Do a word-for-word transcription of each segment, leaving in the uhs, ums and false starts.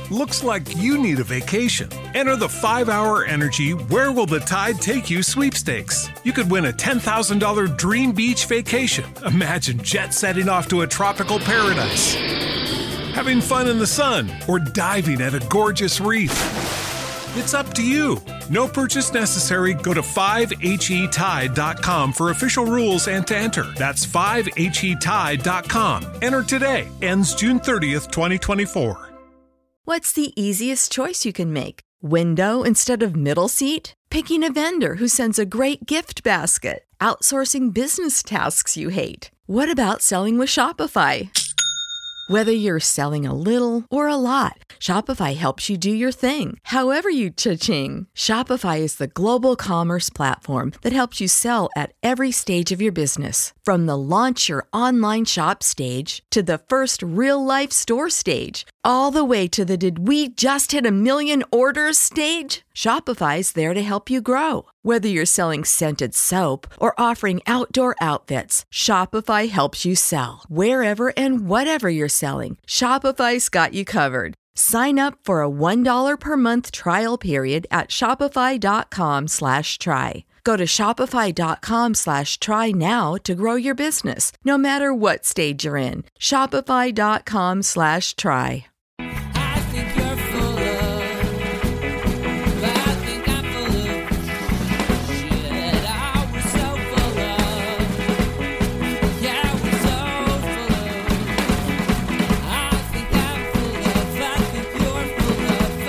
Looks like you need a vacation. Enter the five hour Energy Where Will the Tide Take You sweepstakes. You could win a ten thousand dollars dream beach vacation. Imagine jet setting off to a tropical paradise, having fun in the sun, or diving at a gorgeous reef. It's up to you. No purchase necessary. Go to five H E tide dot com for official rules and to enter. That's five H E tide dot com. Enter today. Ends June thirtieth, twenty twenty-four. What's the easiest choice you can make? Window instead of middle seat? Picking a vendor who sends a great gift basket? Outsourcing business tasks you hate? What about selling with Shopify? Whether you're selling a little or a lot, Shopify helps you do your thing, however you cha-ching. Shopify is the global commerce platform that helps you sell at every stage of your business. From the launch your online shop stage to the first real-life store stage, all the way to the did we just hit a million orders stage. Shopify's there to help you grow. Whether you're selling scented soap or offering outdoor outfits, Shopify helps you sell. Wherever and whatever you're selling, Shopify's got you covered. Sign up for a one dollar per month trial period at shopify.com slash try. Go to shopify.com slash try now to grow your business, no matter what stage you're in. Shopify.com slash try. I think you're full of, I think I'm full of shit. I was so full of, yeah, I was so full of. I think I'm full of, I think you're full of,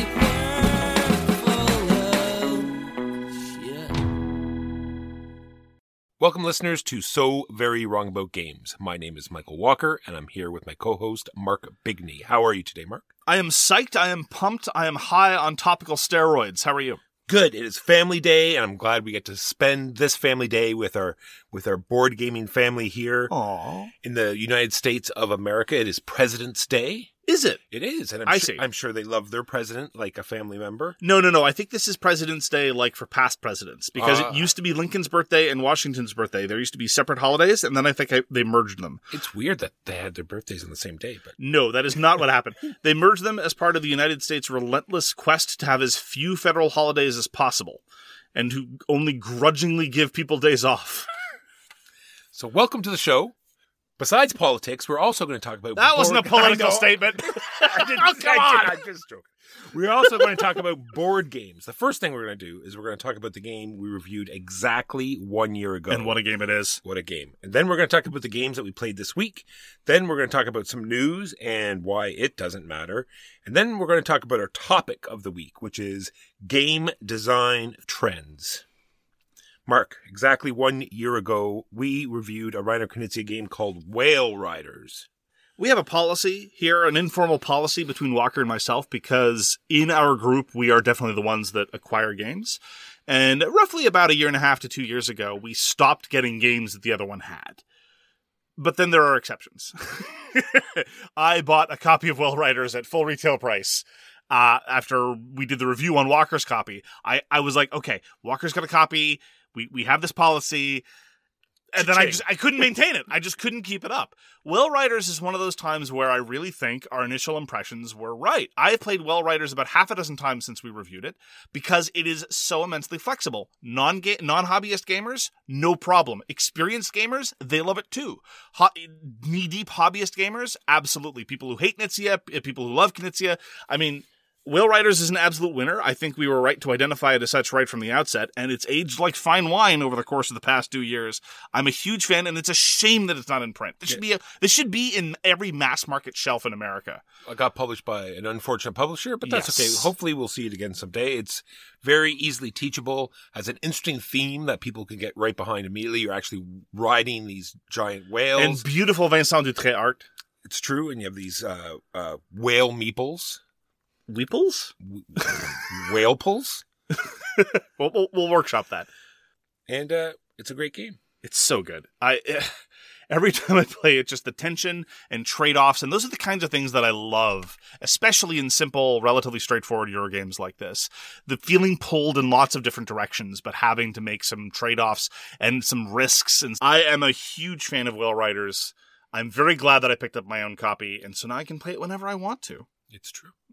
I think we're full of shit. Welcome, listeners, to So Very Wrong About Games. My name is Michael Walker, and I'm here with my co-host, Mark Bigney. How are you today, Mark? I am psyched, I am pumped, I am high on topical steroids. How are you? Good. It is family day, and I'm glad we get to spend this family day with our with our board gaming family here. Aww. In the United States of America. It is President's Day. Is it? It is, and I'm, I su- see. I'm sure they love their president like a family member. No, no, no. I think this is President's Day like for past presidents, because Uh. it used to be Lincoln's birthday and Washington's birthday. There used to be separate holidays, and then I think I, they merged them. It's weird that they had their birthdays on the same day, but No, that is not what happened. They merged them as part of the United States' relentless quest to have as few federal holidays as possible, and to only grudgingly give people days off. so welcome to the show. Besides politics, we're also going to talk about That wasn't a board- political I know. statement. I didn't, Oh, come I on. did, I'm just joking. We're also going to talk about board games. The first thing we're going to do is we're going to talk about the game we reviewed exactly one year ago. And what a game it is. What a game. And then we're going to talk about the games that we played this week. Then we're going to talk about some news and why it doesn't matter. And then we're going to talk about our topic of the week, which is game design trends. Mark, exactly one year ago, we reviewed a Reiner Knizia game called Whale Riders. We have a policy here, an informal policy between Walker and myself, because in our group, we are definitely the ones that acquire games. And roughly about a year and a half to two years ago, we stopped getting games that the other one had. But then there are exceptions. I bought a copy of Whale Riders at full retail price. Uh, after we did the review on Walker's copy, I, I was like, okay, Walker's got a copy. We we have this policy. And then I just I couldn't maintain it. I just couldn't keep it up. Whale Riders is one of those times where I really think our initial impressions were right. I have played Whale Riders about half a dozen times since we reviewed it because it is so immensely flexible. Non non-hobbyist gamers, no problem. Experienced gamers, they love it too. Ho- knee-deep hobbyist gamers, absolutely. People who hate Knizia, people who love Knizia. I mean, Whale Riders is an absolute winner. I think we were right to identify it as such right from the outset, and it's aged like fine wine over the course of the past two years. I'm a huge fan, and it's a shame that it's not in print. This should be a, this should be in every mass market shelf in America. It got published by an unfortunate publisher, but that's Yes. okay. Hopefully we'll see it again someday. It's very easily teachable, has an interesting theme that people can get right behind immediately. You're actually riding these giant whales. And beautiful Vincent Dutré art. It's true, and you have these uh, uh, whale meeples. Weeples? Whale pulls. we'll, we'll, we'll workshop that. And uh, it's a great game. It's so good. I every time I play it, just the tension and trade-offs, and those are the kinds of things that I love, especially in simple, relatively straightforward Euro games like this. The feeling pulled in lots of different directions, but having to make some trade-offs and some risks. And I am a huge fan of Whale Riders. I'm very glad that I picked up my own copy, and so now I can play it whenever I want to. It's true.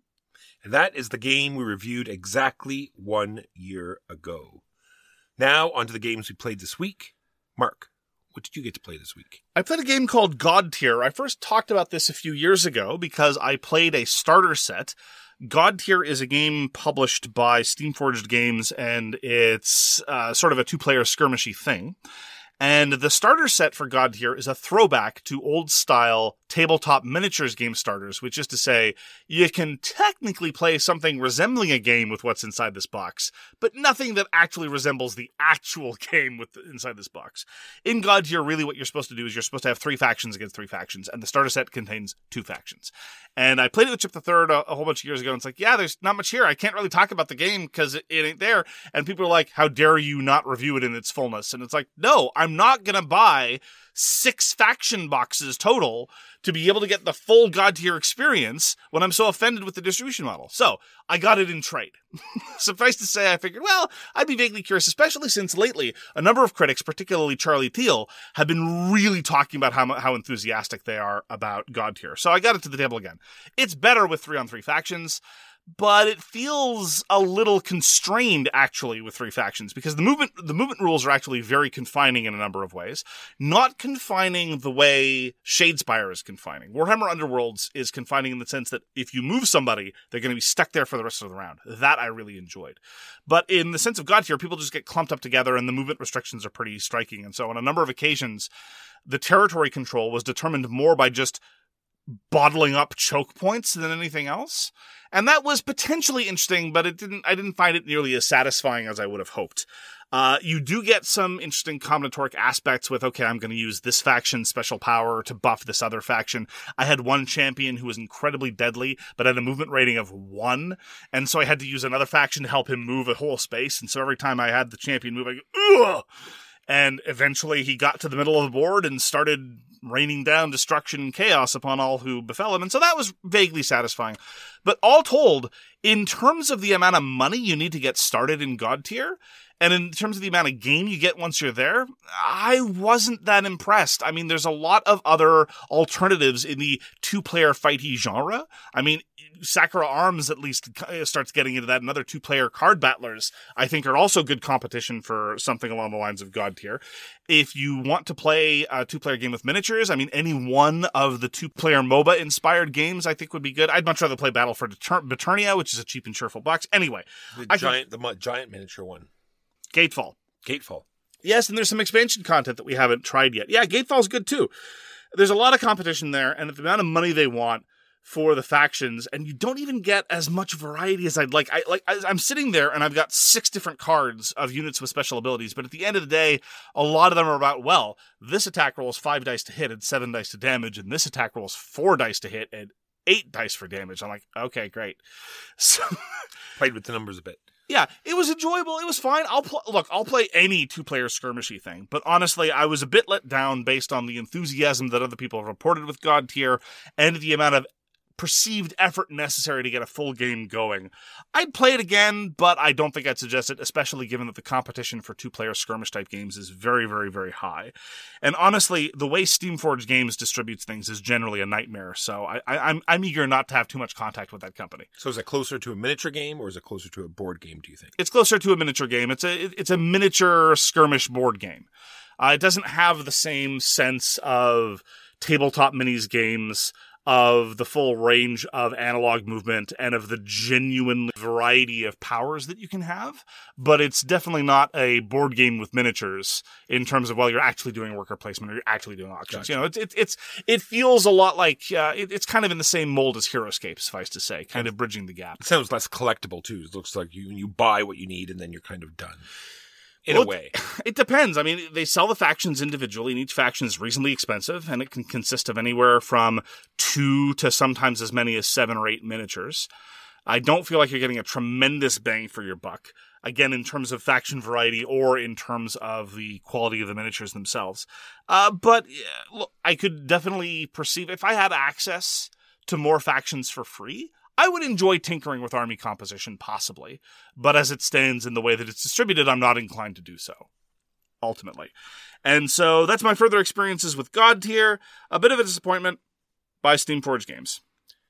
And that is the game we reviewed exactly one year ago. Now, on to the games we played this week. Mark, what did you get to play this week? I played a game called God Tier. I first talked about this a few years ago because I played a starter set. God Tier is a game published by Steamforged Games, and it's uh, sort of a two-player skirmishy thing. And the starter set for God Tier is a throwback to old-style tabletop miniatures game starters, which is to say, you can technically play something resembling a game with what's inside this box, but nothing that actually resembles the actual game with the, inside this box. In God Tier, really what you're supposed to do is you're supposed to have three factions against three factions, and the starter set contains two factions. And I played it with Chip the Third a, a whole bunch of years ago, and it's like, yeah, there's not much here. I can't really talk about the game because it, it ain't there. And people are like, how dare you not review it in its fullness? And it's like, no, I'm not going to buy six faction boxes total to be able to get the full God Tier experience when I'm so offended with the distribution model. So I got it in trade. Suffice to say, I figured, well, I'd be vaguely curious, especially since lately a number of critics, particularly Charlie Thiel, have been really talking about how how enthusiastic they are about God Tier. So I got it to the table again. It's better with three on three factions, but it feels a little constrained, actually, with three factions, because the movement the movement rules are actually very confining in a number of ways. Not confining the way Shadespire is confining. Warhammer Underworlds is confining in the sense that if you move somebody, they're going to be stuck there for the rest of the round. That I really enjoyed. But in the sense of God Tier, people just get clumped up together, and the movement restrictions are pretty striking. And so on a number of occasions, the territory control was determined more by just bottling up choke points than anything else. And that was potentially interesting, but it didn't, I didn't find it nearly as satisfying as I would have hoped. Uh, you do get some interesting combinatoric aspects with, okay, I'm going to use this faction's special power to buff this other faction. I had one champion who was incredibly deadly, but had a movement rating of one. And so I had to use another faction to help him move a whole space. And so every time I had the champion move, I go, ugh! And eventually he got to the middle of the board and started raining down destruction and chaos upon all who befell him. And so that was vaguely satisfying. But all told, in terms of the amount of money you need to get started in God Tier, and in terms of the amount of game you get once you're there, I wasn't that impressed. I mean, there's a lot of other alternatives in the two-player fighty genre. I mean, Sakura Arms at least starts getting into that, and other two-player card battlers, I think, are also good competition for something along the lines of God Tier. If you want to play a two-player game with miniatures, I mean, any one of the two-player MOBA-inspired games I think would be good. I'd much rather play Battle for Eternia, which is a cheap and cheerful box. Anyway. The I giant, could... the giant miniature one. Gatefall. Gatefall. Yes, and there's some expansion content that we haven't tried yet. Yeah, Gatefall's good too. There's a lot of competition there, and the amount of money they want for the factions, and you don't even get as much variety as I'd like. I like I'm sitting there and I've got six different cards of units with special abilities, but at the end of the day, a lot of them are about, well, this attack rolls five dice to hit and seven dice to damage, and this attack rolls four dice to hit and eight dice for damage. I'm like, okay, great. So played with the numbers a bit. Yeah, it was enjoyable. It was fine. I'll pl- look. I'll play any two-player skirmishy thing, but honestly, I was a bit let down based on the enthusiasm that other people have reported with God Tier and the amount of perceived effort necessary to get a full game going. I'd play it again, but I don't think I'd suggest it, especially given that the competition for two-player skirmish-type games is very, very, very high. And honestly, the way Steamforged Games distributes things is generally a nightmare, so I, I, I'm I'm eager not to have too much contact with that company. So is it closer to a miniature game, or is it closer to a board game, do you think? It's closer to a miniature game. It's a it's a miniature skirmish board game. Uh, it doesn't have the same sense of tabletop minis games, of the full range of analog movement, and of the genuine variety of powers that you can have. But it's definitely not a board game with miniatures in terms of, well, you're actually doing worker placement or you're actually doing auctions. Gotcha. You know, it's, it's, it's, it feels a lot like, uh, it, it's kind of in the same mold as HeroScape, suffice to say, kind of bridging the gap. It sounds less collectible too. It looks like you, you buy what you need and then you're kind of done. In well, a way. It depends. I mean, they sell the factions individually, and each faction is reasonably expensive, and it can consist of anywhere from two to sometimes as many as seven or eight miniatures. I don't feel like you're getting a tremendous bang for your buck, again, in terms of faction variety or in terms of the quality of the miniatures themselves. Uh, but yeah, look, I could definitely perceive, if I had access to more factions for free, I would enjoy tinkering with army composition, possibly, but as it stands in the way that it's distributed, I'm not inclined to do so, ultimately. And so that's my further experiences with God Tier. A bit of a disappointment by Steamforged Games.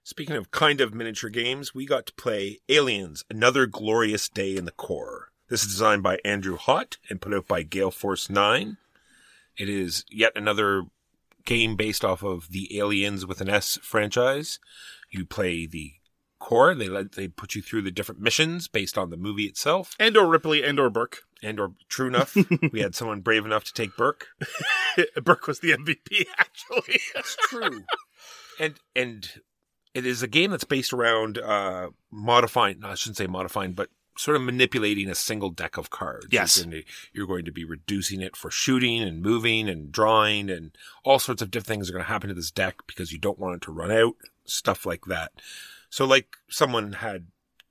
Speaking of kind of miniature games, we got to play Aliens, Another Glorious Day in the Core. This is designed by Andrew Hott and put out by Gale Force nine. It is yet another game based off of the Aliens with an S franchise. You play the core. They let they put you through the different missions based on the movie itself. And or Ripley and or Burke. And or true enough, we had someone brave enough to take Burke. Burke was the M V P, actually. That's true. And and it is a game that's based around uh, modifying, no, I shouldn't say modifying, but sort of manipulating a single deck of cards. Yes. You're going, to, you're going to be reducing it for shooting and moving and drawing, and all sorts of different things are going to happen to this deck because you don't want it to run out, stuff like that. So like someone had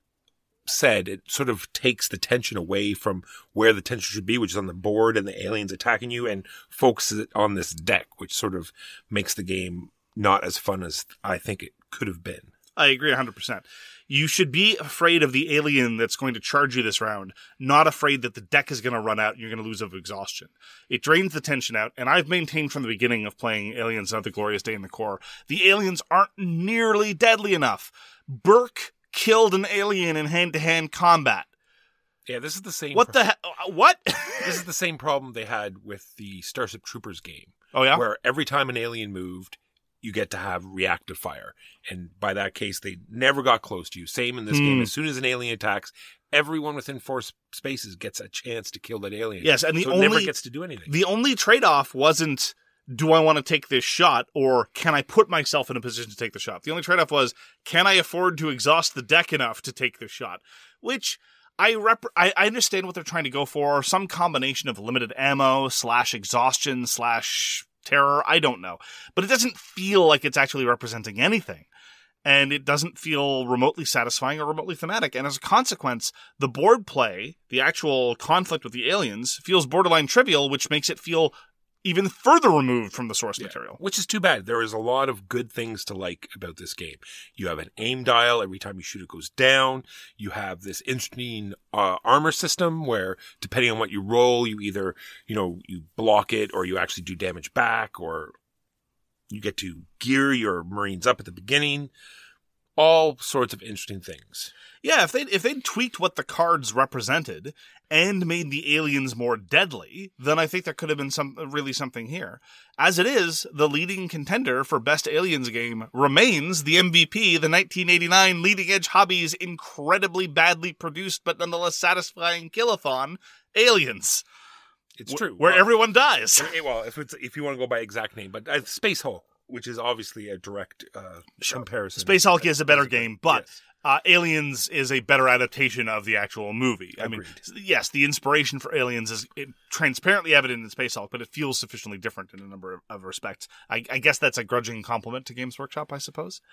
said, it sort of takes the tension away from where the tension should be, which is on the board and the aliens attacking you, and focuses it on this deck, which sort of makes the game not as fun as I think it could have been. I agree one hundred percent. You should be afraid of the alien that's going to charge you this round, not afraid that the deck is going to run out and you're going to lose of exhaustion. It drains the tension out, and I've maintained from the beginning of playing Aliens Another Glorious Day in the Core, the aliens aren't nearly deadly enough. Burke killed an alien in hand-to-hand combat. Yeah, this is the same. What the hell? What? This is the same problem they had with the Starship Troopers game. Oh, yeah? Where every time an alien moved, you get to have reactive fire. And by that case, they never got close to you. Same in this Hmm. game. As soon as an alien attacks, everyone within four s- spaces gets a chance to kill that alien. Yes, and the so it only never gets to do anything. The only trade-off wasn't, do I want to take this shot, or can I put myself in a position to take the shot? The only trade-off was, can I afford to exhaust the deck enough to take this shot? Which I rep- I, I understand what they're trying to go for. Some combination of limited ammo slash exhaustion slash terror. I don't know. But it doesn't feel like it's actually representing anything. And it doesn't feel remotely satisfying or remotely thematic. And as a consequence, the board play, the actual conflict with the aliens, feels borderline trivial, which makes it feel even further removed from the source Yeah, material. which is too bad. There is a lot of good things to like about this game. You have an aim dial. Every time you shoot, it goes down. You have this interesting uh, armor system where, depending on what you roll, you either, you know, you block it or you actually do damage back, or you get to gear your Marines up at the beginning. All sorts of interesting things. Yeah, if they if they'd tweaked what the cards represented and made the aliens more deadly, then I think there could have been some really something here. As it is, the leading contender for best aliens game remains the M V P, the nineteen eighty-nine Leading Edge Hobbies incredibly badly produced but nonetheless satisfying killathon, Aliens. It's true. Where Well, everyone dies. eh, well, if it's if you want to go by exact name, but uh, Space Hulk, which is obviously a direct uh, comparison. Space Hulk is a better game, but Yes. uh, Aliens is a better adaptation of the actual movie. I mean, Agreed. yes, the inspiration for Aliens is it, transparently evident in Space Hulk, but it feels sufficiently different in a number of, of respects. I, I guess that's a grudging compliment to Games Workshop, I suppose.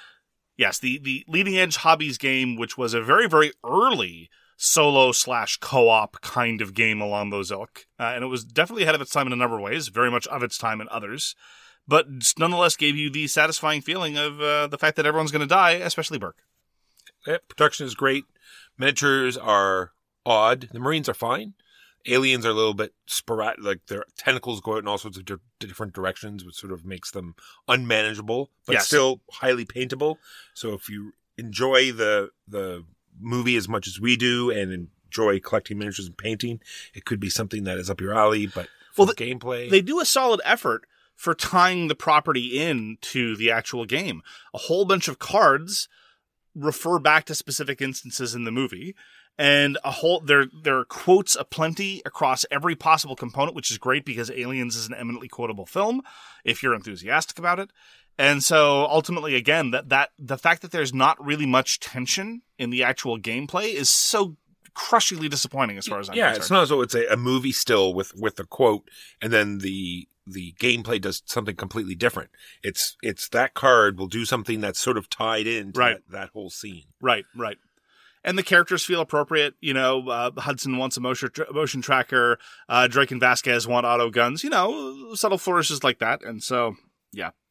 Yes, the, the Leading Edge Hobbies game, which was a very, very early solo slash co-op kind of game along those ilk, uh, and it was definitely ahead of its time in a number of ways, very much of its time in others, but nonetheless gave you the satisfying feeling of uh, the fact that everyone's going to die, especially Burke. Yeah, production is great. Miniatures are odd. The Marines are fine. Aliens are a little bit sporadic. Like their tentacles go out in all sorts of di- different directions, which sort of makes them unmanageable, but Yes. still highly paintable. So if you enjoy the the movie as much as we do and enjoy collecting miniatures and painting, it could be something that is up your alley. But for Well, the gameplay, They do a solid effort for tying the property in to the actual game. A whole bunch of cards refer back to specific instances in the movie, and a whole there there are quotes aplenty across every possible component, which is great because Aliens is an eminently quotable film if you're enthusiastic about it. And so ultimately, again, that that the fact that there's not really much tension in the actual gameplay is so crushingly disappointing as far as I'm yeah, concerned. it's not as though it's a, a movie still with with a quote, and then the the gameplay does something completely different. It's it's that card will do something that's sort of tied in to Right. that, that whole scene. Right, right. And the characters feel appropriate. You know, uh, Hudson wants a motion, motion tracker. Uh, Drake and Vasquez want auto guns. You know, subtle flourishes like that. And so, yeah.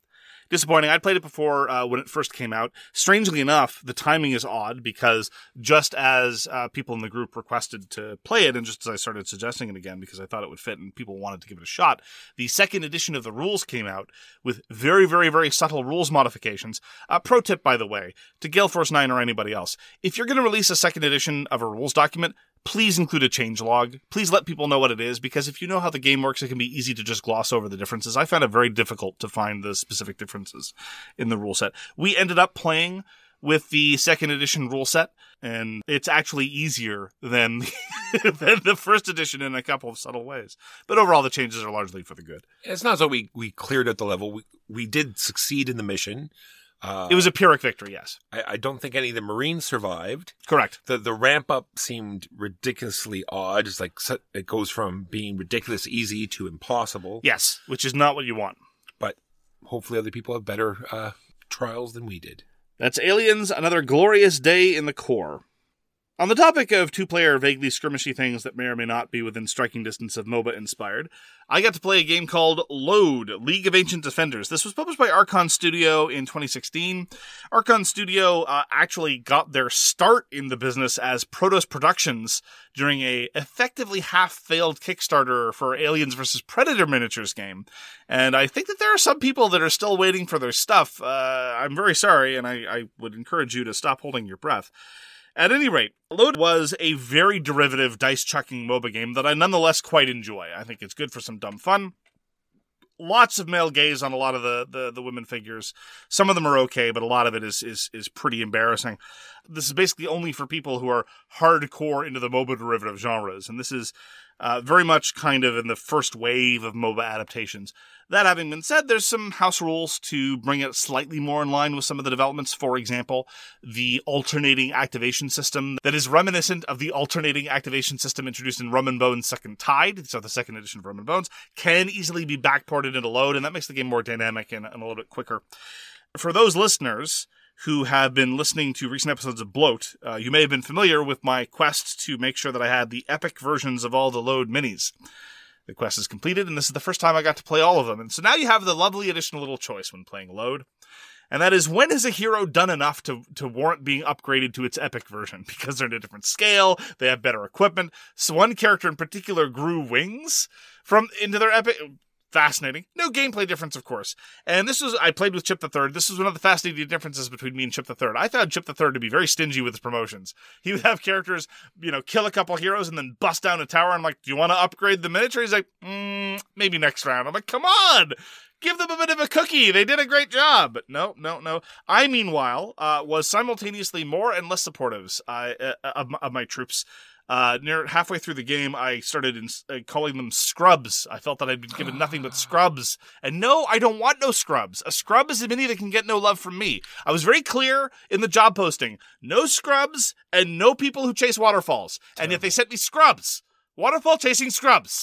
disappointing. I played it before uh, when it first came out. Strangely enough, the timing is odd because just as uh, people in the group requested to play it, and just as I started suggesting it again because I thought it would fit and people wanted to give it a shot, the second edition of the rules came out with very, very, very subtle rules modifications. Uh, pro tip, by the way, to Gale Force nine or anybody else, if you're going to release a second edition of a rules document, please include a changelog. Please let people know what it is, because if you know how the game works, it can be easy to just gloss over the differences. I found it very difficult to find the specific differences in the rule set. We ended up playing with the second edition rule set, and it's actually easier than, than the first edition in a couple of subtle ways. But overall, the changes are largely for the good. It's not as though we, we cleared out the level. We, we did succeed in the mission. Uh, It was a Pyrrhic victory, yes. I, I don't think any of the Marines survived. Correct. The the ramp up seemed ridiculously odd. It's like so- it goes from being ridiculous easy to impossible. Yes, which is not what you want. But hopefully other people have better uh, trials than we did. That's Aliens, Another Glorious Day in the Core. On the topic of two-player vaguely skirmishy things that may or may not be within striking distance of MOBA inspired, I got to play a game called Load, League of Ancient Defenders. This was published by Archon Studio in twenty sixteen. Archon Studio uh, actually got their start in the business as Protos Productions during a effectively half-failed Kickstarter for Aliens versus Predator miniatures game. And I think that there are some people that are still waiting for their stuff. Uh, I'm very sorry, and I, I would encourage you to stop holding your breath. At any rate, Load was a very derivative dice-chucking MOBA game that I nonetheless quite enjoy. I think it's good for some dumb fun. Lots of male gaze on a lot of the, the, the women figures. Some of them are okay, but a lot of it is, is, is pretty embarrassing. This is basically only for people who are hardcore into the MOBA derivative genres, and this is uh, very much kind of in the first wave of MOBA adaptations. That having been said, there's some house rules to bring it slightly more in line with some of the developments. For example, the alternating activation system that is reminiscent of the alternating activation system introduced in Rum and Bones Second Tide, so the second edition of Rum and Bones, can easily be backported into Load, and that makes the game more dynamic and, and a little bit quicker. For those listeners who have been listening to recent episodes of Bloat, uh, you may have been familiar with my quest to make sure that I had the epic versions of all the Load minis. The quest is completed, and this is the first time I got to play all of them. And so now you have the lovely additional little choice when playing Load. And that is, when is a hero done enough to, to warrant being upgraded to its epic version? Because they're in a different scale, they have better equipment. So one character in particular grew wings from into their epic. Fascinating. No gameplay difference, of course. And this was, I played with Chip the Third. This was one of the fascinating differences between me and Chip the Third. I found Chip the Third to be very stingy with his promotions. He would have characters, you know, kill a couple heroes and then bust down a tower. I'm like, do you want to upgrade the miniature? He's like, mm, maybe next round. I'm like, come on! Give them a bit of a cookie. They did a great job. But no, no, no. I, meanwhile, uh, was simultaneously more and less supportive uh, of, of my troops. Uh, near halfway through the game, I started in, uh, calling them scrubs. I felt that I'd been given nothing but scrubs. And no, I don't want no scrubs. A scrub is a mini that can get no love from me. I was very clear in the job posting. No scrubs and no people who chase waterfalls. And yet they sent me scrubs. Waterfall chasing scrubs.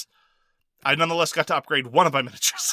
I nonetheless got to upgrade one of my miniatures.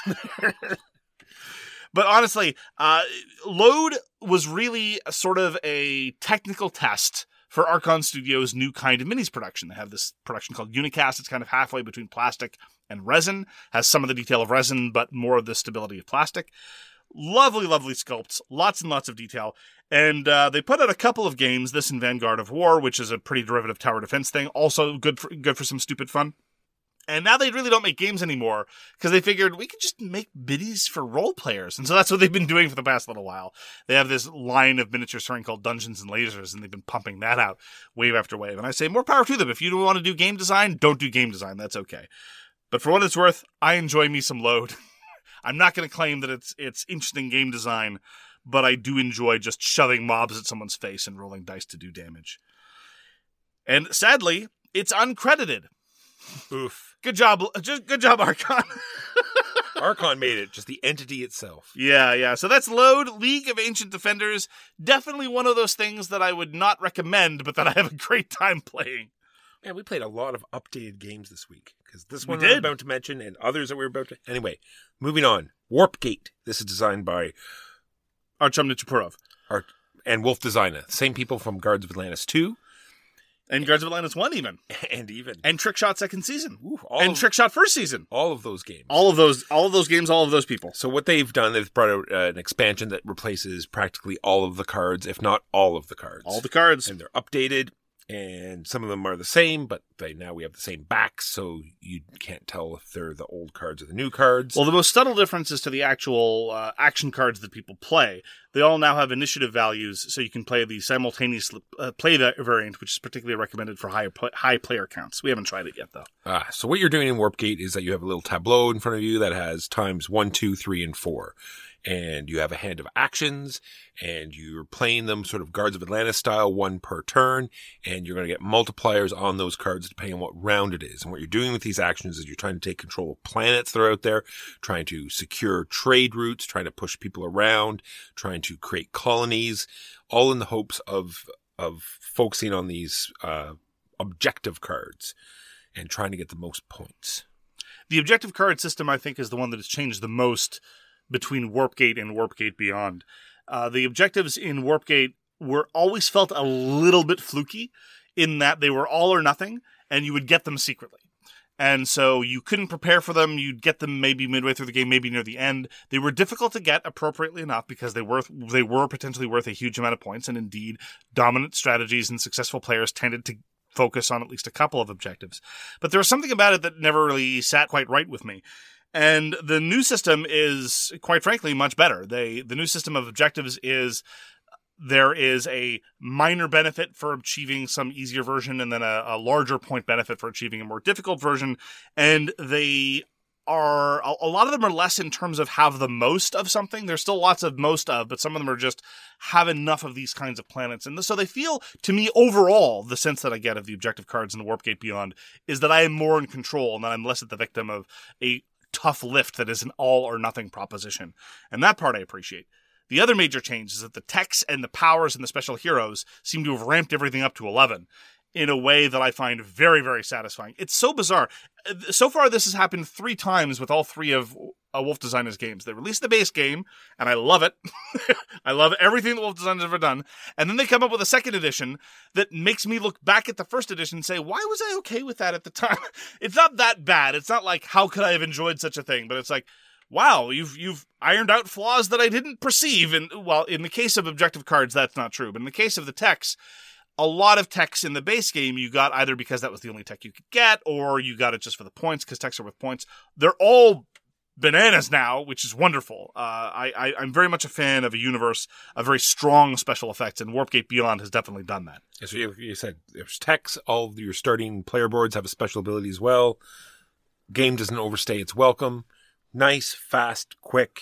But honestly, uh, Load was really a sort of a technical test for Archon Studios' new kind of minis production. They have this production called Unicast. It's kind of halfway between plastic and resin. Has some of the detail of resin, but more of the stability of plastic. Lovely, lovely sculpts. Lots and lots of detail. And uh, they put out a couple of games, this and Vanguard of War, which is a pretty derivative tower defense thing. Also good for, good for some stupid fun. And now they really don't make games anymore because they figured we could just make minis for role players. And so that's what they've been doing for the past little while. They have this line of miniature starting called Dungeons and Lasers, and they've been pumping that out wave after wave. And I say more power to them. If you don't want to do game design, don't do game design. That's okay. But for what it's worth, I enjoy me some Load. I'm not going to claim that it's it's interesting game design, but I do enjoy just shoving mobs at someone's face and rolling dice to do damage. And sadly, it's uncredited. Oof. Good job, just good job, Archon. Archon made it, just the entity itself. Yeah, yeah. So that's Load, League of Ancient Defenders. Definitely one of those things that I would not recommend, but that I have a great time playing. Yeah, we played a lot of updated games this week, because this We one did. we're about to mention, and others that we we're about to... Anyway, moving on. Warpgate. This is designed by Artyom Nichiporov. Art and Wolf Designer, same people from Guards of Atlantis two. And Guards of Atlantis one even. And even. And Trick Shot second season. Ooh, all and of, Trick Shot first season. All of those games. All of those all of those games, all of those people. So what they've done, they've brought out uh, an expansion that replaces practically all of the cards, if not all of the cards. All the cards. And they're updated, and some of them are the same, but they now we have the same backs, so you can't tell if they're the old cards or the new cards. Well, the most subtle difference is to the actual uh, action cards that people play. They all now have initiative values, so you can play the simultaneous uh, play variant, which is particularly recommended for high high player counts. We haven't tried it yet, though. Ah, so what you're doing in Warpgate is that you have a little tableau in front of you that has times one, two, three, and four. And you have a hand of actions, and you're playing them sort of Guards of Atlantis style, one per turn, and you're going to get multipliers on those cards depending on what round it is. And what you're doing with these actions is you're trying to take control of planets that are out there, trying to secure trade routes, trying to push people around, trying to create colonies, all in the hopes of of focusing on these uh, objective cards and trying to get the most points. The objective card system, I think, is the one that has changed the most between Warpgate and Warpgate Beyond. Uh, the objectives in Warpgate were always felt a little bit fluky in that they were all or nothing, and you would get them secretly. And so you couldn't prepare for them. You'd get them maybe midway through the game, maybe near the end. They were difficult to get appropriately enough because they were they were potentially worth a huge amount of points. And indeed, dominant strategies and successful players tended to focus on at least a couple of objectives. But there was something about it that never really sat quite right with me. And the new system is, quite frankly, much better. They the new system of objectives is there is a minor benefit for achieving some easier version and then a, a larger point benefit for achieving a more difficult version. And they are, a, a lot of them are less in terms of have the most of something. There's still lots of most of, but some of them are just have enough of these kinds of planets. And so they feel, to me, overall, the sense that I get of the objective cards in the Warpgate Beyond is that I am more in control and that I'm less at the victim of a tough lift that is an all or nothing proposition. And that part I appreciate. The other major change is that the techs and the powers and the special heroes seem to have ramped everything up to eleven in a way that I find very, very satisfying. It's so bizarre. So far, this has happened three times with all three of uh, Wolf Designers games. They released the base game, and I love it. I love everything that Wolf Designers have ever done. And then they come up with a second edition that makes me look back at the first edition and say, why was I okay with that at the time? It's not that bad. It's not like, how could I have enjoyed such a thing? But it's like, wow, you've you've ironed out flaws that I didn't perceive. And, well, in the case of objective cards, that's not true. But in the case of the techs, a lot of techs in the base game you got either because that was the only tech you could get, or you got it just for the points because techs are worth points. They're all bananas now, which is wonderful. Uh, I, I, I'm very much a fan of a universe of very strong special effects, and Warpgate Beyond has definitely done that. So you, you said there's techs, all of your starting player boards have a special ability as well. Game doesn't overstay its welcome. Nice, fast, quick,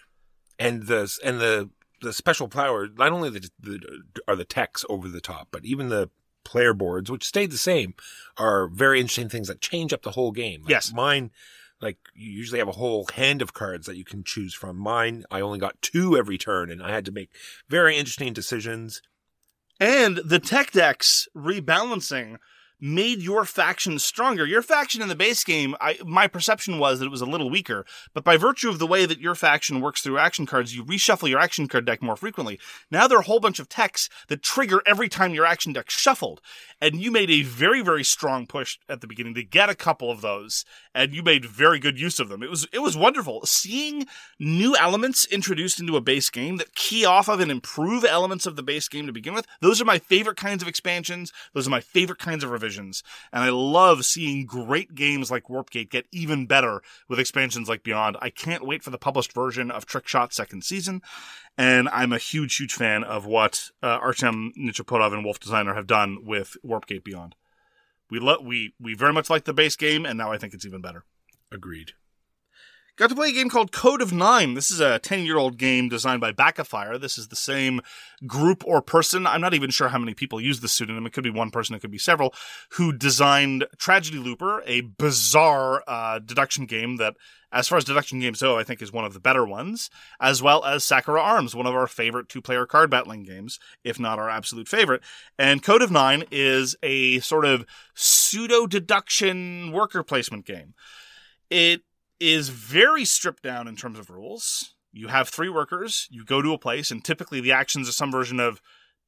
and the and the the special power. Not only the, the are the techs over the top, but even the player boards, which stayed the same, are very interesting things that change up the whole game. Like yes, mine. Like, you usually have a whole hand of cards that you can choose from. Mine, I only got two every turn, and I had to make very interesting decisions. And the tech decks rebalancing made your faction stronger. Your faction in the base game, I, my perception was that it was a little weaker, but by virtue of the way that your faction works through action cards, you reshuffle your action card deck more frequently. Now there are a whole bunch of techs that trigger every time your action deck shuffled, and you made a very, very strong push at the beginning to get a couple of those, and you made very good use of them. It was it was wonderful. Seeing new elements introduced into a base game that key off of and improve elements of the base game to begin with, those are my favorite kinds of expansions. Those are my favorite kinds of revisions. And I love seeing great games like Warpgate get even better with expansions like Beyond. I can't wait for the published version of Trick Shot second season. And I'm a huge, huge fan of what uh, Artem Nichaporov and Wolf Designer have done with Warpgate Beyond. We lo- we we very much like the base game, and now I think it's even better. Agreed. Got to play a game called Code of Nine. This is a ten-year-old game designed by Backafire. This is the same group or person, I'm not even sure how many people use this pseudonym, it could be one person, it could be several, who designed Tragedy Looper, a bizarre uh, deduction game that, as far as deduction games go, I think is one of the better ones, as well as Sakura Arms, one of our favorite two-player card battling games, if not our absolute favorite. And Code of Nine is a sort of pseudo-deduction worker placement game. It is very stripped down in terms of rules. You have three workers, you go to a place, and typically the actions are some version of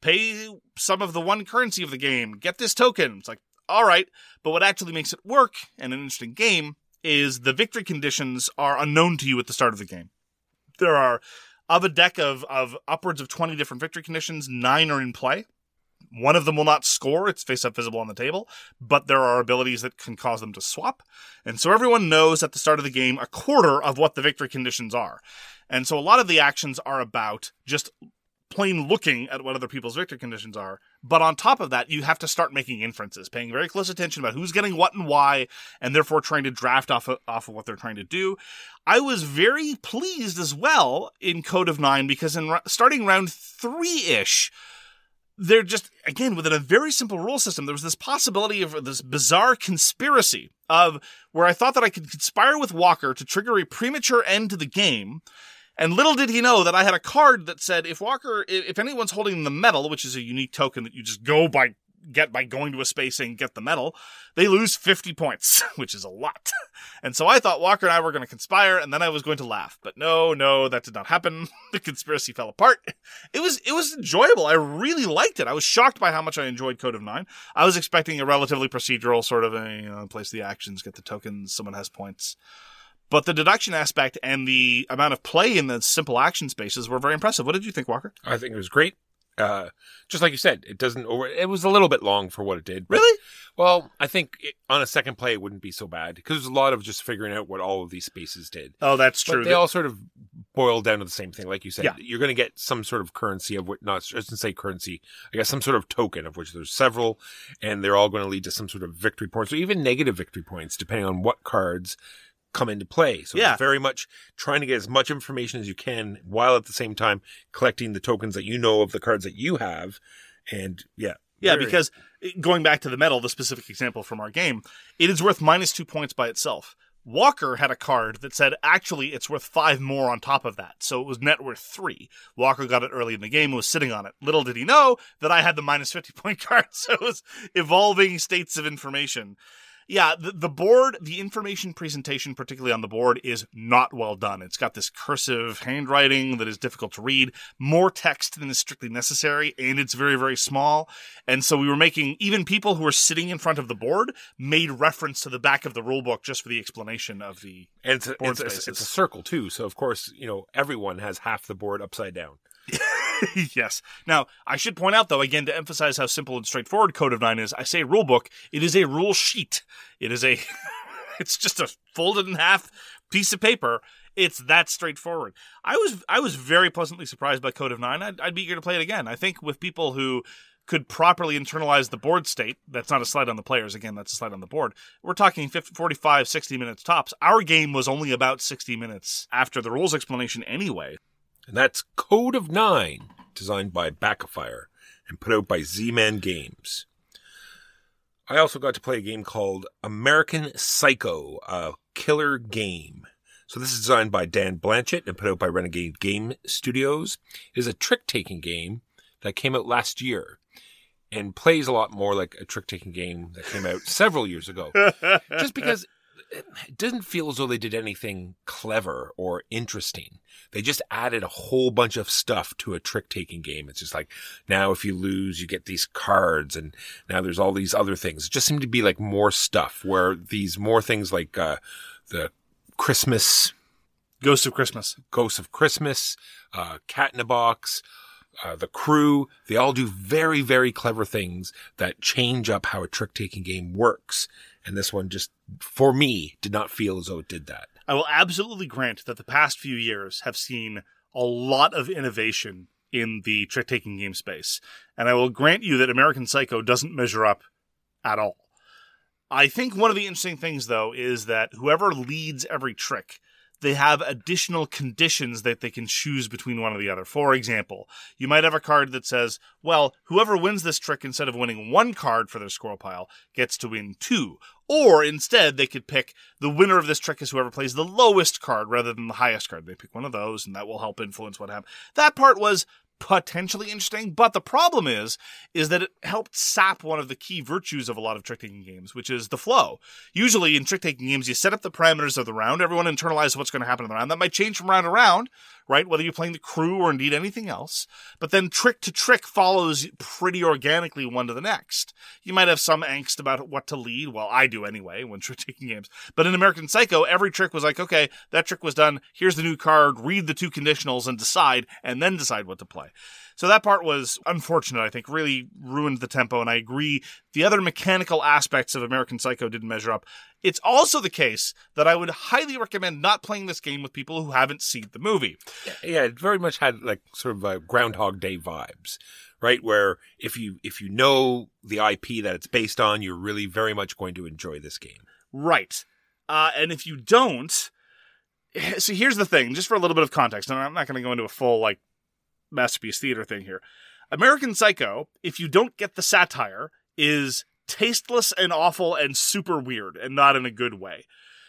pay some of the one currency of the game, get this token. It's like, all right. But what actually makes it work and an interesting game is the victory conditions are unknown to you at the start of the game. There are, of a deck of, of upwards of twenty different victory conditions, nine are in play. One of them will not score. It's face-up visible on the table, but there are abilities that can cause them to swap. And so everyone knows at the start of the game a quarter of what the victory conditions are. And so a lot of the actions are about just plain looking at what other people's victory conditions are. But on top of that, you have to start making inferences, paying very close attention about who's getting what and why, and therefore trying to draft off of, off of what they're trying to do. I was very pleased as well in Code of Nine because in starting round three-ish, they're just, again, within a very simple rule system, there was this possibility of this bizarre conspiracy of where I thought that I could conspire with Walker to trigger a premature end to the game. And little did he know that I had a card that said if Walker, if anyone's holding the medal, which is a unique token that you just go by, get by going to a space and get the medal, they lose fifty points, which is a lot. And so I thought Walker and I were going to conspire, and then I was going to laugh. But no, no, that did not happen. The conspiracy fell apart. It was it was enjoyable. I really liked it. I was shocked by how much I enjoyed Code of Nine. I was expecting a relatively procedural sort of a, you know, place the actions, get the tokens, someone has points. But the deduction aspect and the amount of play in the simple action spaces were very impressive. What did you think, Walker? I think it was great. Uh, just like you said, it doesn't over. It was a little bit long for what it did. But, Really? well, I think it, on a second play it wouldn't be so bad because there's a lot of just figuring out what all of these spaces did. Oh, that's But true. they all sort of boil down to the same thing, like you said. Yeah. You're going to get some sort of currency of what, not just to say currency, I guess some sort of token of which there's several, and they're all going to lead to some sort of victory points or even negative victory points, depending on what cards come into play. So Yeah. it's very much trying to get as much information as you can while at the same time collecting the tokens that you know of the cards that you have. And yeah. Yeah, very- because going back to the medal, the specific example from our game, it is worth minus two points by itself. Walker had a card that said, actually, it's worth five more on top of that. So it was net worth three. Walker got it early in the game and was sitting on it. Little did he know that I had the minus fifty point card. So it was evolving states of information. Yeah, the, the board, the information presentation, particularly on the board, is not well done. It's got this cursive handwriting that is difficult to read, more text than is strictly necessary, and it's very, very small. And so we were making, even people who were sitting in front of the board made reference to the back of the rule book just for the explanation of the and it's a, board it's, a, spaces. it's a circle too. So of course, you know, everyone has half the board upside down. Yes. Now, I should point out, though, again, to emphasize how simple and straightforward Code of Nine is, I say rule book, it is a rule sheet. It is a, it's just a folded in half piece of paper. It's that straightforward. I was, I was very pleasantly surprised by Code of Nine. I'd, I'd be eager to play it again. I think with people who could properly internalize the board state, that's not a slide on the players, again, that's a slide on the board, we're talking fifty, forty-five, sixty minutes tops. Our game was only about sixty minutes after the rules explanation anyway. And that's Code of Nine, designed by Backafire and put out by Z-Man Games. I also got to play a game called American Psycho, a killer game. So this is designed by Dan Blanchett and put out by Renegade Game Studios. It is a trick-taking game that came out last year and plays a lot more like a trick-taking game that came out several years ago. Just because it doesn't feel as though they did anything clever or interesting. They just added a whole bunch of stuff to a trick-taking game. It's just like, now if you lose, you get these cards, and now there's all these other things. It just seemed to be like more stuff, where these more things like uh, the Christmas... Ghost of Christmas. Ghost of Christmas, uh, Cat in a Box, uh, The Crew, they all do very, very clever things that change up how a trick-taking game works. And this one just, for me, did not feel as though it did that. I will absolutely grant that the past few years have seen a lot of innovation in the trick-taking game space. And I will grant you that American Psycho doesn't measure up at all. I think one of the interesting things, though, is that whoever leads every trick, they have additional conditions that they can choose between one or the other. For example, you might have a card that says, well, whoever wins this trick, instead of winning one card for their squirrel pile, gets to win two. Or instead, they could pick the winner of this trick is whoever plays the lowest card rather than the highest card. They pick one of those, and that will help influence what happens. That part was potentially interesting, but the problem is, is that it helped sap one of the key virtues of a lot of trick-taking games, which is the flow. Usually in trick-taking games, you set up the parameters of the round, everyone internalizes what's going to happen in the round. That might change from round to round, right? Whether you're playing the crew or indeed anything else. But then trick to trick follows pretty organically one to the next. You might have some angst about what to lead. Well, I do anyway when trick-taking games. But in American Psycho, every trick was like, okay, that trick was done. Here's the new card. Read the two conditionals and decide, and then decide what to play. So that part was unfortunate, I think, really ruined the tempo, and I agree the other mechanical aspects of American Psycho didn't measure up. It's also the case that I would highly recommend not playing this game with people who haven't seen the movie. Yeah, it very much had like sort of a Groundhog Day vibes, right? Where if you if you know the I P that it's based on, you're really very much going to enjoy this game. Right. Uh, and if you don't, so here's the thing, just for a little bit of context, and I'm not going to go into a full, like, masterpiece theater thing here. American Psycho, if you don't get the satire, is tasteless and awful and super weird, and not in a good way.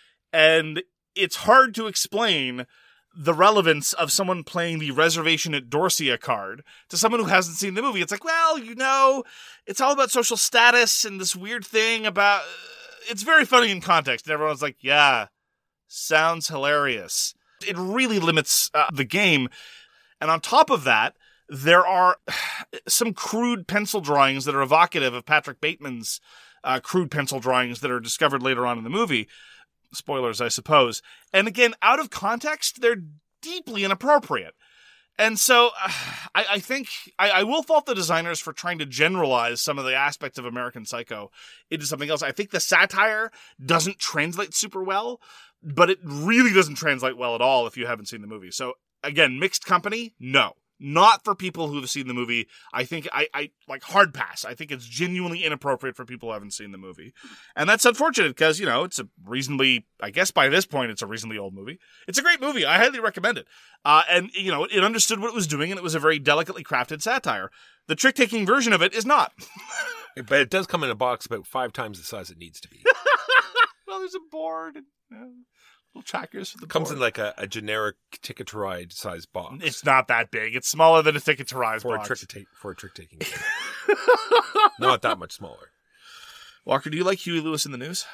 And it's hard to explain the relevance of someone playing the Reservation at Dorsia card to someone who hasn't seen the movie. It's like, well, you know, it's all about social status and this weird thing about... It's very funny in context, and everyone's like, yeah, sounds hilarious. It really limits uh, the game. And on top of that, there are some crude pencil drawings that are evocative of Patrick Bateman's uh, crude pencil drawings that are discovered later on in the movie. Spoilers, I suppose. And again, out of context, they're deeply inappropriate. And so uh, I, I think I, I will fault the designers for trying to generalize some of the aspects of American Psycho into something else. I think the satire doesn't translate super well, but it really doesn't translate well at all if you haven't seen the movie. So again, mixed company? No. Not for people who have seen the movie. I think I, I like hard pass. I think it's genuinely inappropriate for people who haven't seen the movie. And that's unfortunate because, you know, it's a reasonably, I guess by this point, it's a reasonably old movie. It's a great movie. I highly recommend it. Uh, and, you know, it understood what it was doing and it was a very delicately crafted satire. The trick-taking version of it is not. But it does come in a box about five times the size it needs to be. Well, there's a board and uh, little trackers for the Comes board. in like a, a generic Ticket to Ride size box. It's not that big. It's smaller than a Ticket to Ride for box. a trick to take for a trick taking game. Not that much smaller. Walker, do you like Huey Lewis in the News?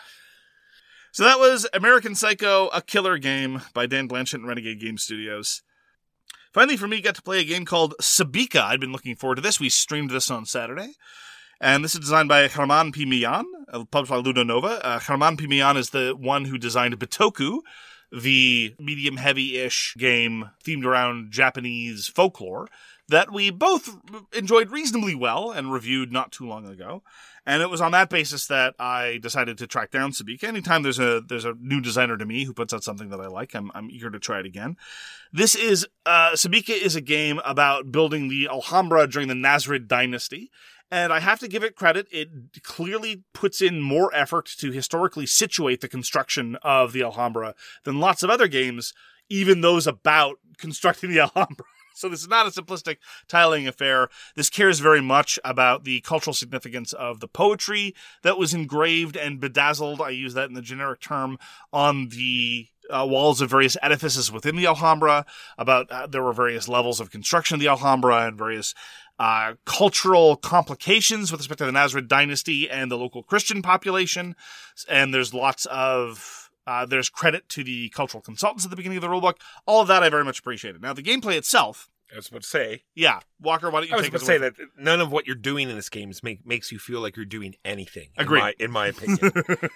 So that was American Psycho, a killer game by Dan Blanchett and Renegade Game Studios. Finally, for me, got to play a game called Sabika. I'd been looking forward to this. We streamed this on Saturday. And this is designed by Germán P. Millán, published by Ludonova. Uh, Germán P. Millán is the one who designed Bitoku, the medium-heavy-ish game themed around Japanese folklore that we both enjoyed reasonably well and reviewed not too long ago. And it was on that basis that I decided to track down Sabika. Anytime there's a there's a new designer to me who puts out something that I like, I'm I'm eager to try it again. This is uh, Sabika is a game about building the Alhambra during the Nasrid dynasty. And I have to give it credit. It clearly puts in more effort to historically situate the construction of the Alhambra than lots of other games, even those about constructing the Alhambra. So this is not a simplistic tiling affair. This cares very much about the cultural significance of the poetry that was engraved and bedazzled, I use that in the generic term, on the uh, walls of various edifices within the Alhambra. About uh, there were various levels of construction of the Alhambra and various uh, cultural complications with respect to the Nasrid dynasty and the local Christian population. And there's lots of... Uh, there's credit to the cultural consultants at the beginning of the rulebook. All of that I very much appreciated. Now, the gameplay itself... I was about to say... Yeah. Walker, why don't you I was take about us to say away? that none of what you're doing in this game is make, makes you feel like you're doing anything. in Agreed. my- In my, opinion.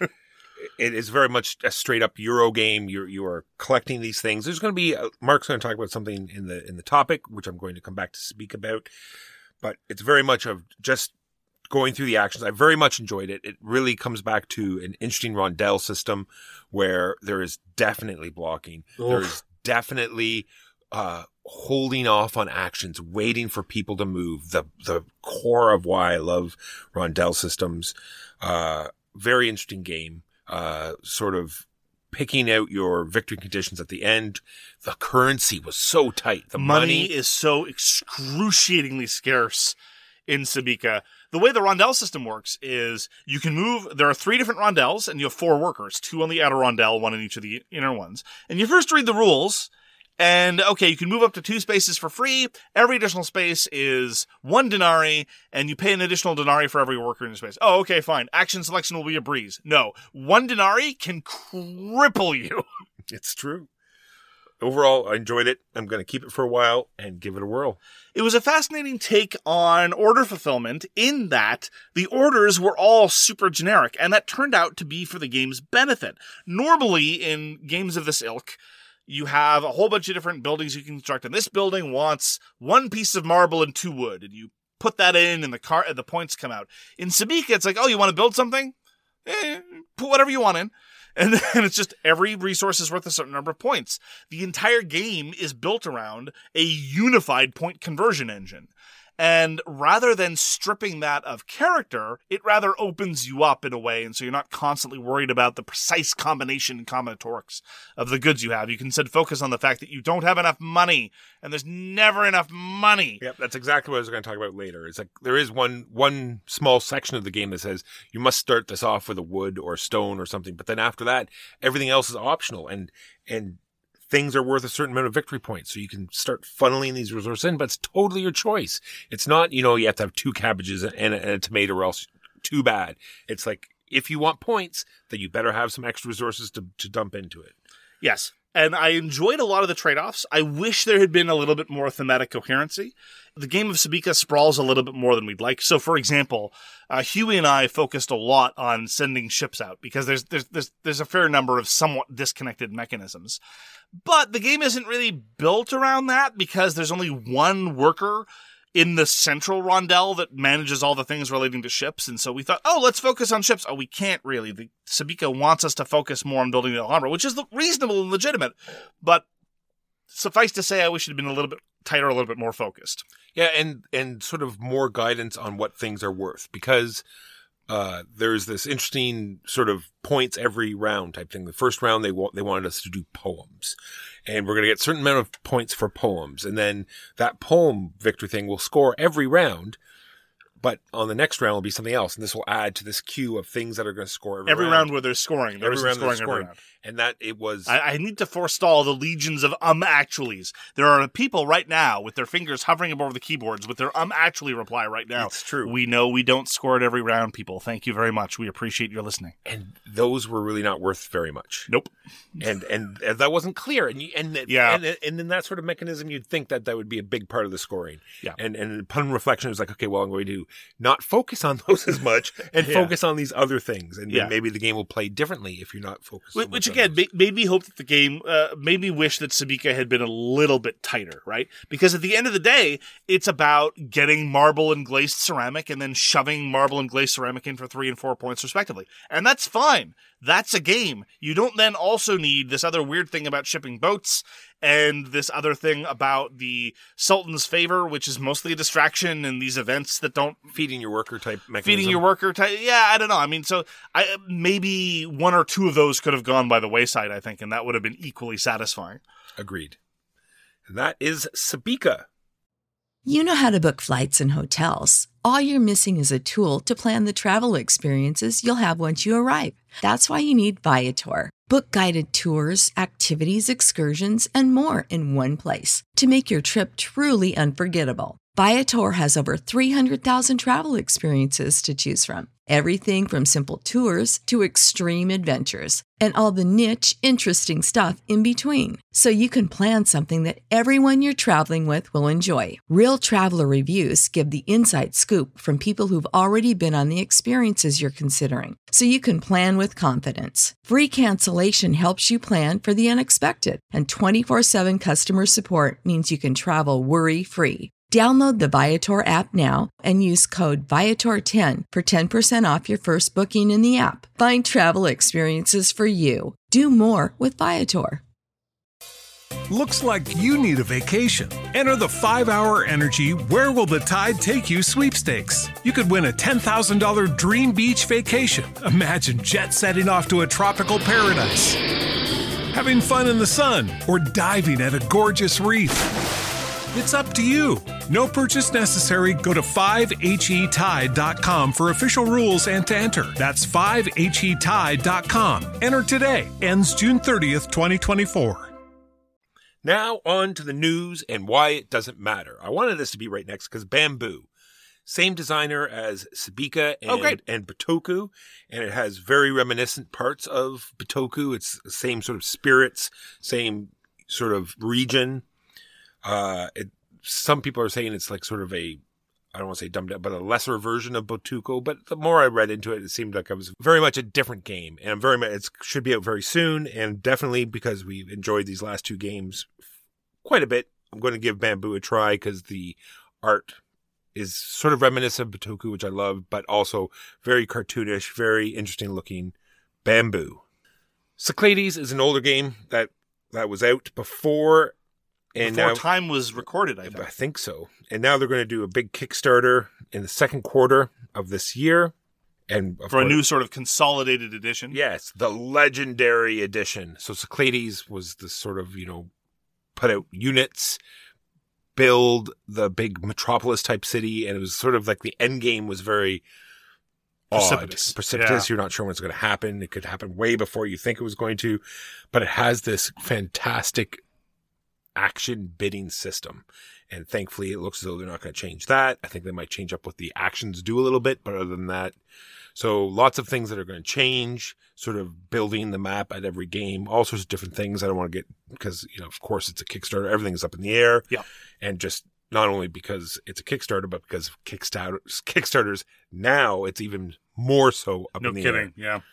It is very much a straight-up Euro game. You're, you are collecting these things. There's going to be... Uh, Mark's going to talk about something in the in the topic, which I'm going to come back to speak about. But it's very much of just... going through the actions. I very much enjoyed it. It really comes back to an interesting rondelle system where there is definitely blocking. Oof. There's definitely uh, holding off on actions, waiting for people to move. The the core of why I love rondelle systems. Uh, very interesting game. Uh, sort of picking out your victory conditions at the end. The currency was so tight. The money, money, is so excruciatingly scarce in Sabika. The way the rondelle system works is you can move, there are three different rondelles, and you have four workers, two on the outer rondelle, one in each of the inner ones. And you first read the rules, And okay, you can move up to two spaces for free. Every additional space is one denarii, and you pay an additional denarii for every worker in your space. Oh, okay, fine. Action selection will be a breeze. No, one denarii can cripple you. It's true. Overall, I enjoyed it. I'm going to keep it for a while and give it a whirl. It was a fascinating take on order fulfillment in that the orders were all super generic, and that turned out to be for the game's benefit. Normally, in games of this ilk, you have a whole bunch of different buildings you can construct, and this building wants one piece of marble and two wood, and you put that in, and the car, and the points come out. In Sabika, it's like, oh, you want to build something? Eh, put whatever you want in. And then it's just every resource is worth a certain number of points. The entire game is built around a unified point conversion engine. And rather than stripping that of character, it rather opens you up in a way, and so you're not constantly worried about the precise combination and combinatorics of the goods you have. You can instead focus on the fact that you don't have enough money, and there's never enough money. Yep, that's exactly what I was going to talk about later. It's like there is one one small section of the game that says you must start this off with a wood or stone or something, but then after that, everything else is optional, and and things are worth a certain amount of victory points. So you can start funneling these resources in, but it's totally your choice. It's not, you know, you have to have two cabbages and a, and a tomato or else too bad. It's like, if you want points, then you better have some extra resources to, to dump into it. Yes. And I enjoyed a lot of the trade-offs. I wish there had been a little bit more thematic coherency. The game of Sabika sprawls a little bit more than we'd like. So, for example, uh, Huey and I focused a lot on sending ships out because there's, there's, there's, there's a fair number of somewhat disconnected mechanisms. But the game isn't really built around that because there's only one worker in the central rondel that manages all the things relating to ships. And so we thought, oh, let's focus on ships. Oh, we can't really. The Sabika wants us to focus more on building the Alhambra, which is reasonable and legitimate. But suffice to say, I wish it had been a little bit tighter, a little bit more focused. Yeah, and, and sort of more guidance on what things are worth, because uh, there's this interesting sort of points every round type thing. The first round, they wa- they wanted us to do poems. And we're going to get a certain amount of points for poems. And then that poem victory thing will score every round. But on the next round will be something else. And this will add to this queue of things that are going to score every, every round. round where there's scoring. There Every isn't round scoring there's every scoring. round. And that it was... I, I need to forestall the legions of um actuallys. There are people right now with their fingers hovering over the keyboards with their um actually reply right now. It's true. We know we don't score it every round, people. Thank you very much. We appreciate your listening. And those were really not worth very much. Nope. And and, and that wasn't clear. And you, and Yeah. and and in that sort of mechanism, you'd think that that would be a big part of the scoring. Yeah. And and upon reflection, it was like, okay, well, I'm going to not focus on those as much and Yeah. focus on these other things. And Yeah. maybe the game will play differently if you're not focused. so Which, much which on again those. ma- made me hope that the game uh, made me wish that Sabika had been a little bit tighter, right? Because at the end of the day, it's about getting marble and glazed ceramic and then shoving marble and glazed ceramic in for three and four points respectively. And that's fine. That's a game. You don't then also need this other weird thing about shipping boats and this other thing about the Sultan's favor, which is mostly a distraction and these events that don't feeding your worker type mechanism. feeding your worker type. Yeah, I don't know. I mean, so I maybe one or two of those could have gone by the wayside, I think, and that would have been equally satisfying. Agreed. And that is Sabika. You know how to book flights and hotels. All you're missing is a tool to plan the travel experiences you'll have once you arrive. That's why you need Viator. Book guided tours, activities, excursions, and more in one place to make your trip truly unforgettable. Viator has over three hundred thousand travel experiences to choose from. Everything from simple tours to extreme adventures and all the niche, interesting stuff in between. So you can plan something that everyone you're traveling with will enjoy. Real traveler reviews give the inside scoop from people who've already been on the experiences you're considering. So you can plan with confidence. Free cancellation helps you plan for the unexpected. And twenty-four seven customer support means you can travel worry-free. Download the Viator app now and use code Viator ten for ten percent off your first booking in the app. Find travel experiences for you. Do more with Viator. Looks like you need a vacation. Enter the five hour Energy Where Will the Tide Take You sweepstakes. You could win a ten thousand dollars dream beach vacation. Imagine jet setting off to a tropical paradise, having fun in the sun, or diving at a gorgeous reef. It's up to you. No purchase necessary. Go to five H E tide dot com for official rules and to enter. That's five H E tide dot com. Enter today. Ends June thirtieth, twenty twenty-four. Now on to the news and why it doesn't matter. I wanted this to be right next because Bamboo, same designer as Sabika and, Oh, great. and Bitoku, and it has very reminiscent parts of Bitoku. It's the same sort of spirits, same sort of region. Uh, it, some people are saying it's like sort of a, I don't want to say dumbed down, but a lesser version of Bitoku. But the more I read into it, it seemed like it was very much a different game. And I'm very much, it should be out very soon. And definitely because we've enjoyed these last two games quite a bit, I'm going to give Bamboo a try because the art is sort of reminiscent of Bitoku, which I love, but also very cartoonish, very interesting looking. Bamboo. Cyclades is an older game that, that was out before. And Before now, time was recorded, I think. I think so. And now they're going to do a big Kickstarter in the second quarter of this year. And of For a course- new sort of consolidated edition. Yes, the legendary edition. So Cyclades was the sort of, you know, put out units, build the big metropolis type city, and it was sort of like the end game was very Precipitous. odd. Precipitous. Yeah. You're not sure when it's going to happen. It could happen way before you think it was going to, but it has this fantastic action bidding system. And thankfully it looks as though they're not going to change that. I think they might change up what the actions do a little bit, but other than that, so lots of things that are going to change, sort of building the map at every game, all sorts of different things. I don't want to get, because, you know, of course it's a Kickstarter. Everything's up in the air. Yeah. And just not only because it's a Kickstarter, but because of Kickstarters, Kickstarters now it's even more so up No in the kidding. air. Yeah.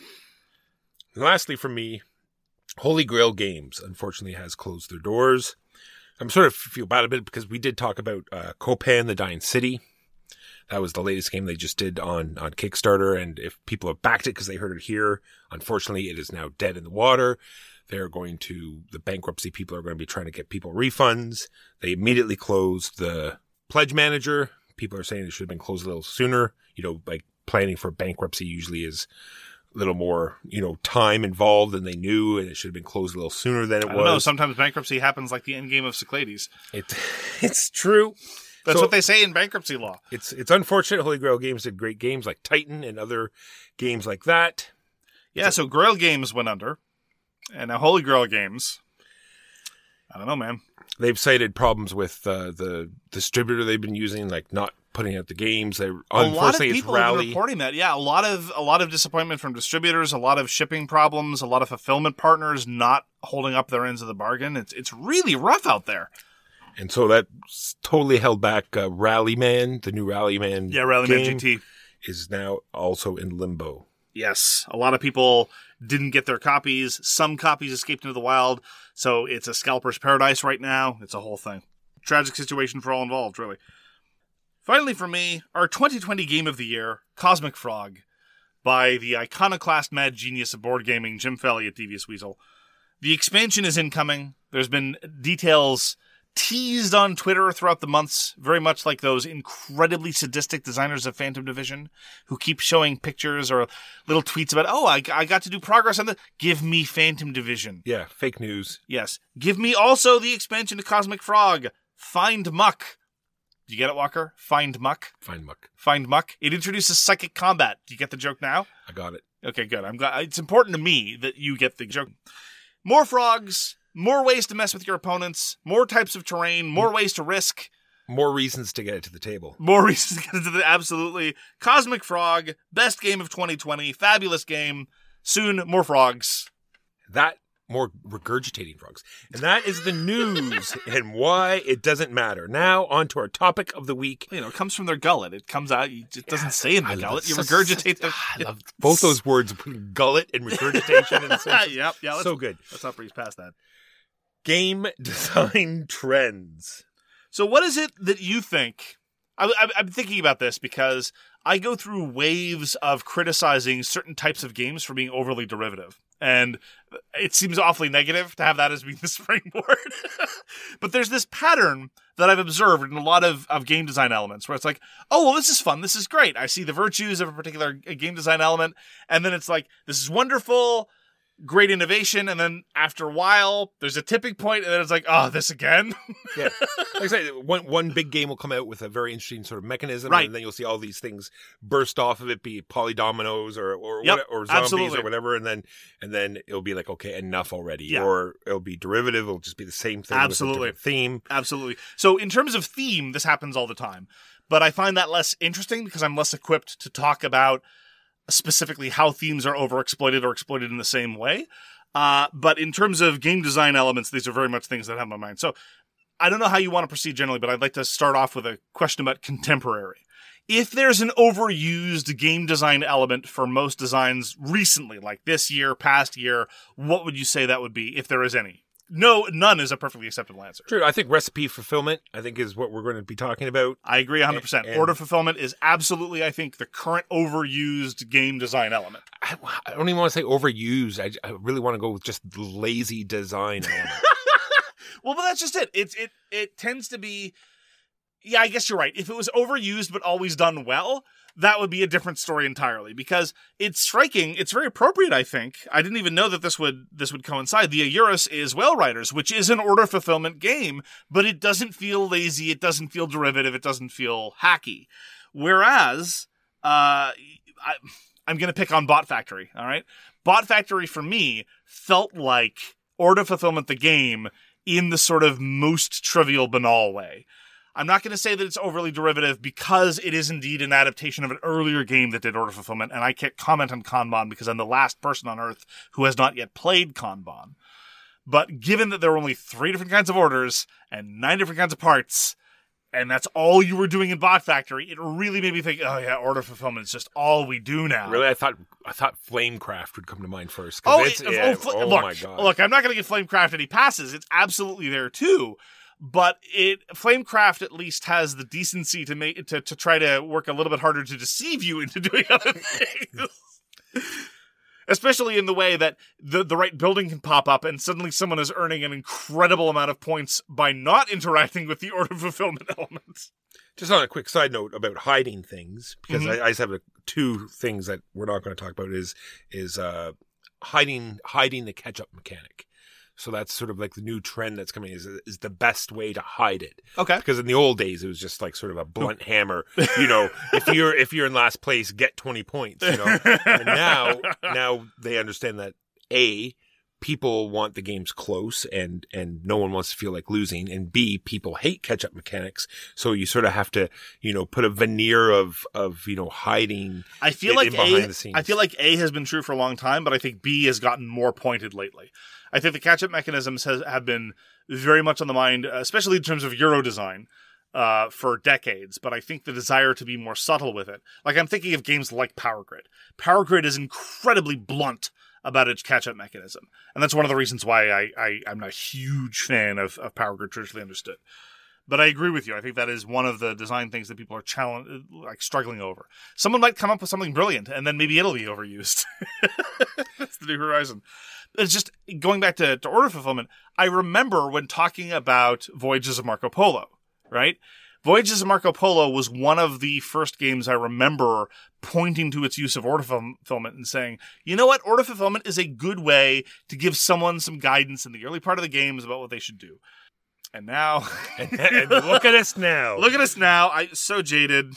And lastly, for me, Holy Grail Games, unfortunately, has closed their doors. I'm sort of feel bad a bit because we did talk about uh, Copan, the Dying City. That was the latest game they just did on, on Kickstarter. And if people have backed it because they heard it here, unfortunately, it is now dead in the water. They're going to, the bankruptcy people are going to be trying to get people refunds. They immediately closed the pledge manager. People are saying it should have been closed a little sooner. You know, like planning for bankruptcy usually is a little more, you know, time involved than they knew, and it should have been closed a little sooner than it I was. don't know. Sometimes bankruptcy happens like the end game of Cyclades. It, it's true. That's So- what they say in bankruptcy law. It's it's unfortunate. Holy Grail Games did great games like Titan and other games like that. Yeah, so Grail Games went under. And now Holy Grail Games. I don't know, man. They've cited problems with uh, the distributor they've been using, like not putting out the games. They A lot of unfortunately it's people have been Rally. reporting that. Yeah, a lot of a lot of disappointment from distributors, a lot of shipping problems, a lot of fulfillment partners not holding up their ends of the bargain. It's it's really rough out there. And so that totally held back uh, Rallyman, the new Rallyman. Yeah, Rallyman game G T. is now also in limbo. Yes, a lot of people didn't get their copies. Some copies escaped into the wild, so it's a scalper's paradise right now. It's a whole thing. Tragic situation for all involved, really. Finally, for me, our twenty twenty Game of the Year, Cosmic Frog, by the iconoclast mad genius of board gaming, Jim Falley at Devious Weasel. The expansion is incoming. There's been details teased on Twitter throughout the months, very much like those incredibly sadistic designers of Phantom Division who keep showing pictures or little tweets about, oh, I, I got to do progress on the, give me Phantom Division. Yeah, fake news. Yes. Give me also the expansion to Cosmic Frog. Find Muck. Do you get it, Walker? Find Muck. Fine muck. Find Muck. It introduces psychic combat. Do you get the joke now? I got it. Okay, good. I'm glad. It's important to me that you get the joke. More frogs, more ways to mess with your opponents, more types of terrain, more ways to risk, More reasons to get it to the table. more reasons to get into the absolutely Cosmic Frog, best game of twenty twenty, fabulous game. Soon, more frogs. That more regurgitating frogs. And that is the news and why it doesn't matter. Now on to our topic of the week. You know, it comes from their gullet. It comes out. It doesn't say in the I love gullet. it. You So- regurgitate the. I love both those words, gullet and regurgitation. And yep. Yeah. Let's, so good. Let's not breeze past that. Game design trends. So, what is it that you think? I, I, I'm thinking about this because I go through waves of criticizing certain types of games for being overly derivative. And it seems awfully negative to have that as being the springboard. But there's this pattern that I've observed in a lot of, of game design elements where it's like, oh, well, this is fun. This is great. I see the virtues of a particular game design element. And then it's like, this is wonderful. great innovation, and then after a while, there's a tipping point, and then it's like, oh, this again? Yeah. Like I said, one, one big game will come out with a very interesting sort of mechanism, Right. and then you'll see all these things burst off of it, be polydominoes or or, Yep, what, or zombies absolutely. or whatever, and then and then it'll be like, okay, enough already. Yeah. Or it'll be derivative, it'll just be the same thing Absolutely. with a different theme. Absolutely. So in terms of theme, this happens all the time. But I find that less interesting because I'm less equipped to talk about specifically how themes are overexploited or exploited in the same way. Uh, but in terms of game design elements, these are very much things that have my mind. So I don't know how you want to proceed generally, but I'd like to start off with a question about contemporary. If there's an overused game design element for most designs recently, like this year, past year, what would you say that would be, if there is any? No, none is a perfectly acceptable answer. True. I think recipe fulfillment, I think, is what we're going to be talking about. I agree one hundred percent. And- Order fulfillment is absolutely, I think, the current overused game design element. I, I don't even want to say overused. I, I really want to go with just lazy design element. Well, but that's just it. It it it tends to be. Yeah, I guess you're right. If it was overused but always done well, that would be a different story entirely. Because it's striking. It's very appropriate, I think. I didn't even know that this would this would coincide. The Eurus is Whale Riders, which is an order fulfillment game, but it doesn't feel lazy. It doesn't feel derivative. It doesn't feel hacky. Whereas, uh, I, I'm going to pick on Bot Factory. All right, Bot Factory for me felt like order fulfillment the game in the sort of most trivial, banal way. I'm not going to say that it's overly derivative because it is indeed an adaptation of an earlier game that did order fulfillment, and I can't comment on Kanban because I'm the last person on Earth who has not yet played Kanban. But given that there are only three different kinds of orders and nine different kinds of parts, and that's all you were doing in Bot Factory, it really made me think, oh yeah, order fulfillment is just all we do now. Really, I thought I thought Flamecraft would come to mind first. 'cause Oh, it's, it- yeah, oh, fl- oh look, my god! look, I'm not going to give Flamecraft any passes. It's absolutely there too. But it Flamecraft at least has the decency to make to, to try to work a little bit harder to deceive you into doing other things. Especially in the way that the, the right building can pop up and suddenly someone is earning an incredible amount of points by not interacting with the order fulfillment elements. Just on a quick side note about hiding things, because Mhm. I, I just have a, two things that we're not going to talk about. Is is uh, hiding hiding the catch up mechanic. So that's sort of like the new trend that's coming. Is is the best way to hide it. Okay. Because in the old days, it was just like sort of a blunt hammer. You know, if you're if you're in last place, get twenty points. You know, and now now they understand that A, people want the games close, and and no one wants to feel like losing, and B, people hate catch up mechanics. So you sort of have to, you know, put a veneer of of you know hiding. I feel in- like in behind A, the scenes. I feel like A has been true for a long time, but I think B has gotten more pointed lately. I think the catch-up mechanisms has, have been very much on the mind, especially in terms of Euro design, uh, for decades. But I think the desire to be more subtle with it, like I'm thinking of games like Power Grid. Power Grid is incredibly blunt about its catch-up mechanism, and that's one of the reasons why I, I I'm not a huge fan of, of Power Grid traditionally understood. But I agree with you. I think that is one of the design things that people are challenge, like struggling over. Someone might come up with something brilliant, and then maybe it'll be overused. That's the new horizon. It's just going back to, to order fulfillment. I remember when talking about Voyages of Marco Polo, right? Voyages of Marco Polo was one of the first games I remember pointing to its use of order fulfillment and saying, you know what? Order fulfillment is a good way to give someone some guidance in the early part of the games about what they should do. And now, and, and look at us now. look at us now. I so jaded.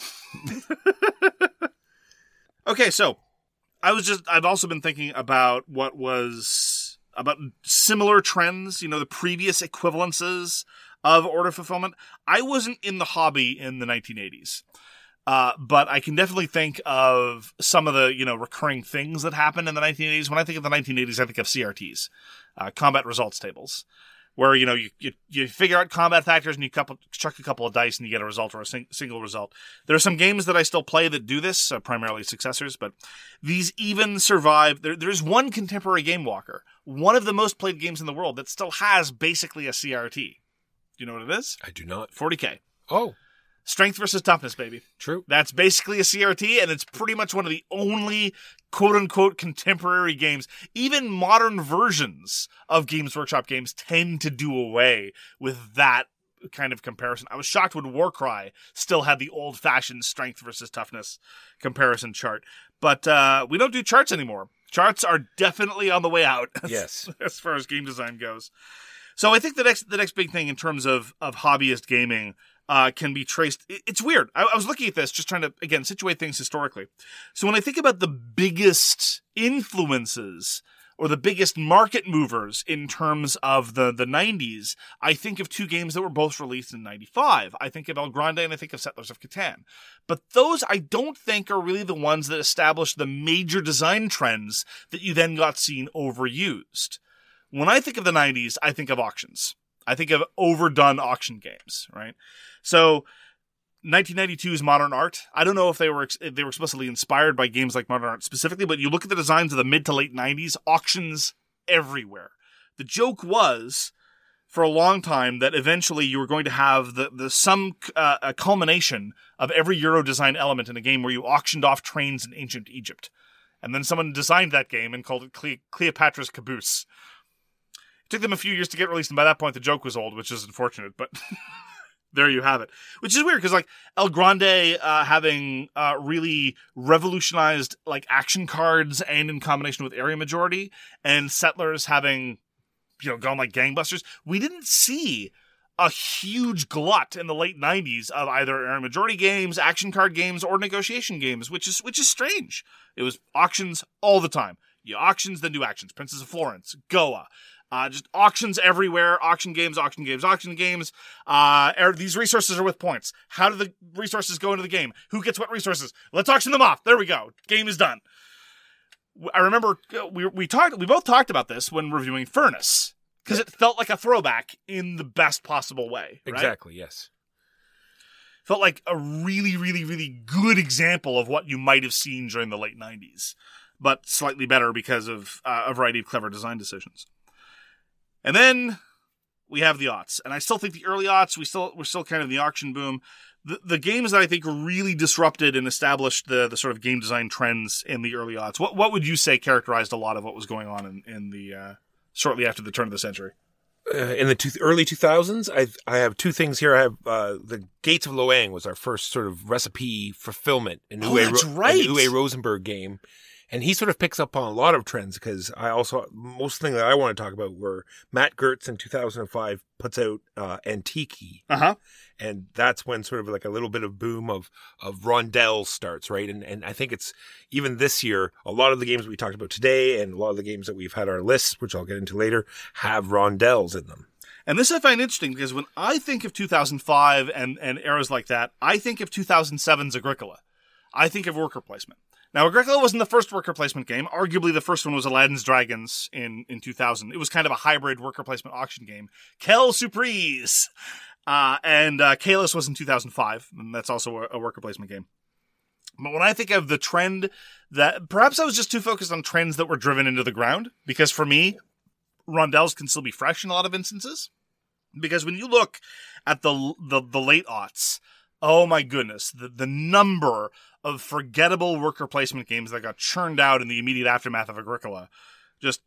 Okay, so I was just, I've also been thinking about what was, about similar trends, you know, the previous equivalences of order fulfillment. I wasn't in the hobby in the nineteen eighties. Uh, but I can definitely think of some of the, you know, recurring things that happened in the nineteen eighties. When I think of the nineteen eighties, I think of C R Ts, uh, combat results tables. Where, you know, you, you, you figure out combat factors and you couple, chuck a couple of dice and you get a result or a sing, single result. There are some games that I still play that do this, uh, primarily successors, but these even survive. There, there's one contemporary Game Walker, one of the most played games in the world, that still has basically a C R T. Do you know what it is? I do not. forty K. Oh, Strength versus toughness, baby. true. That's basically a C R T, and it's pretty much one of the only quote-unquote contemporary games. Even modern versions of Games Workshop games tend to do away with that kind of comparison. I was shocked when Warcry still had the old-fashioned strength versus toughness comparison chart. But uh, we don't do charts anymore. Charts are definitely on the way out. Yes. As far as game design goes. So I think the next the next big thing in terms of, of hobbyist gaming uh, can be traced. It, it's weird. I, I was looking at this, just trying to, again, situate things historically. So when I think about the biggest influences or the biggest market movers in terms of the, the nineties, I think of two games that were both released in ninety-five. I think of El Grande and I think of Settlers of Catan. But those I don't think are really the ones that established the major design trends that you then got seen overused. When I think of the nineties, I think of auctions. I think of overdone auction games, right? So nineteen ninety-two's Modern Art, I don't know if they were ex- if they were explicitly inspired by games like Modern Art specifically, but you look at the designs of the mid to late nineties, auctions everywhere. The joke was, for a long time, that eventually you were going to have the, the some uh, a culmination of every Euro design element in a game where you auctioned off trains in ancient Egypt. And then someone designed that game and called it Cle- Cleopatra's Caboose. It took them a few years to get released, and by that point the joke was old, which is unfortunate, but there you have it. Which is weird, because like El Grande uh, having uh, really revolutionized like action cards and in combination with area majority, and Settlers having, you know, gone like gangbusters, we didn't see a huge glut in the late nineties of either area majority games, action card games, or negotiation games, which is which is strange. It was auctions all the time. You auctions, then do actions. Princess of Florence, Goa. Uh, just auctions everywhere, auction games, auction games, auction games. Uh, er, these resources are with points. How do the resources go into the game? Who gets what resources? Let's auction them off. There we go. Game is done. I remember we we talked, we both talked about this when reviewing Furnace, because it felt like a throwback in the best possible way. Right? Exactly, yes. Felt like a really, really, really good example of what you might have seen during the late nineties, but slightly better because of uh, a variety of clever design decisions. And then we have the aughts, and I still think the early aughts, we still we're still kind of in the auction boom. The the games that I think really disrupted and established the the sort of game design trends in the early aughts. What what would you say characterized a lot of what was going on in in the uh, shortly after the turn of the century? Uh, in the two, early two thousands, I I have two things here. I have uh, the Gates of Loang was our first sort of recipe fulfillment, an Oh, Uwe, that's Ro- right. an Uwe Rosenberg game. And he sort of picks up on a lot of trends, because I also, most thing that I want to talk about were Matt Gertz in two thousand five puts out uh, Antiki. Uh-huh. And that's when sort of like a little bit of boom of, of rondelles starts, right? And and I think it's, even this year, a lot of the games we talked about today and a lot of the games that we've had our lists, which I'll get into later, have rondelles in them. And this I find interesting, because when I think of two thousand five and, and eras like that, I think of two thousand seven's Agricola. I think of worker placement. Now, Agricola wasn't the first worker placement game. Arguably, the first one was Aladdin's Dragons in, in two thousand. It was kind of a hybrid worker placement auction game. Quelle surprise! Uh, and uh, Kalis was in two thousand five, and that's also a, a worker placement game. But when I think of the trend that, perhaps I was just too focused on trends that were driven into the ground, because for me, rondelles can still be fresh in a lot of instances. Because when you look at the the, the late aughts, oh my goodness, the, the number of forgettable worker placement games that got churned out in the immediate aftermath of Agricola, just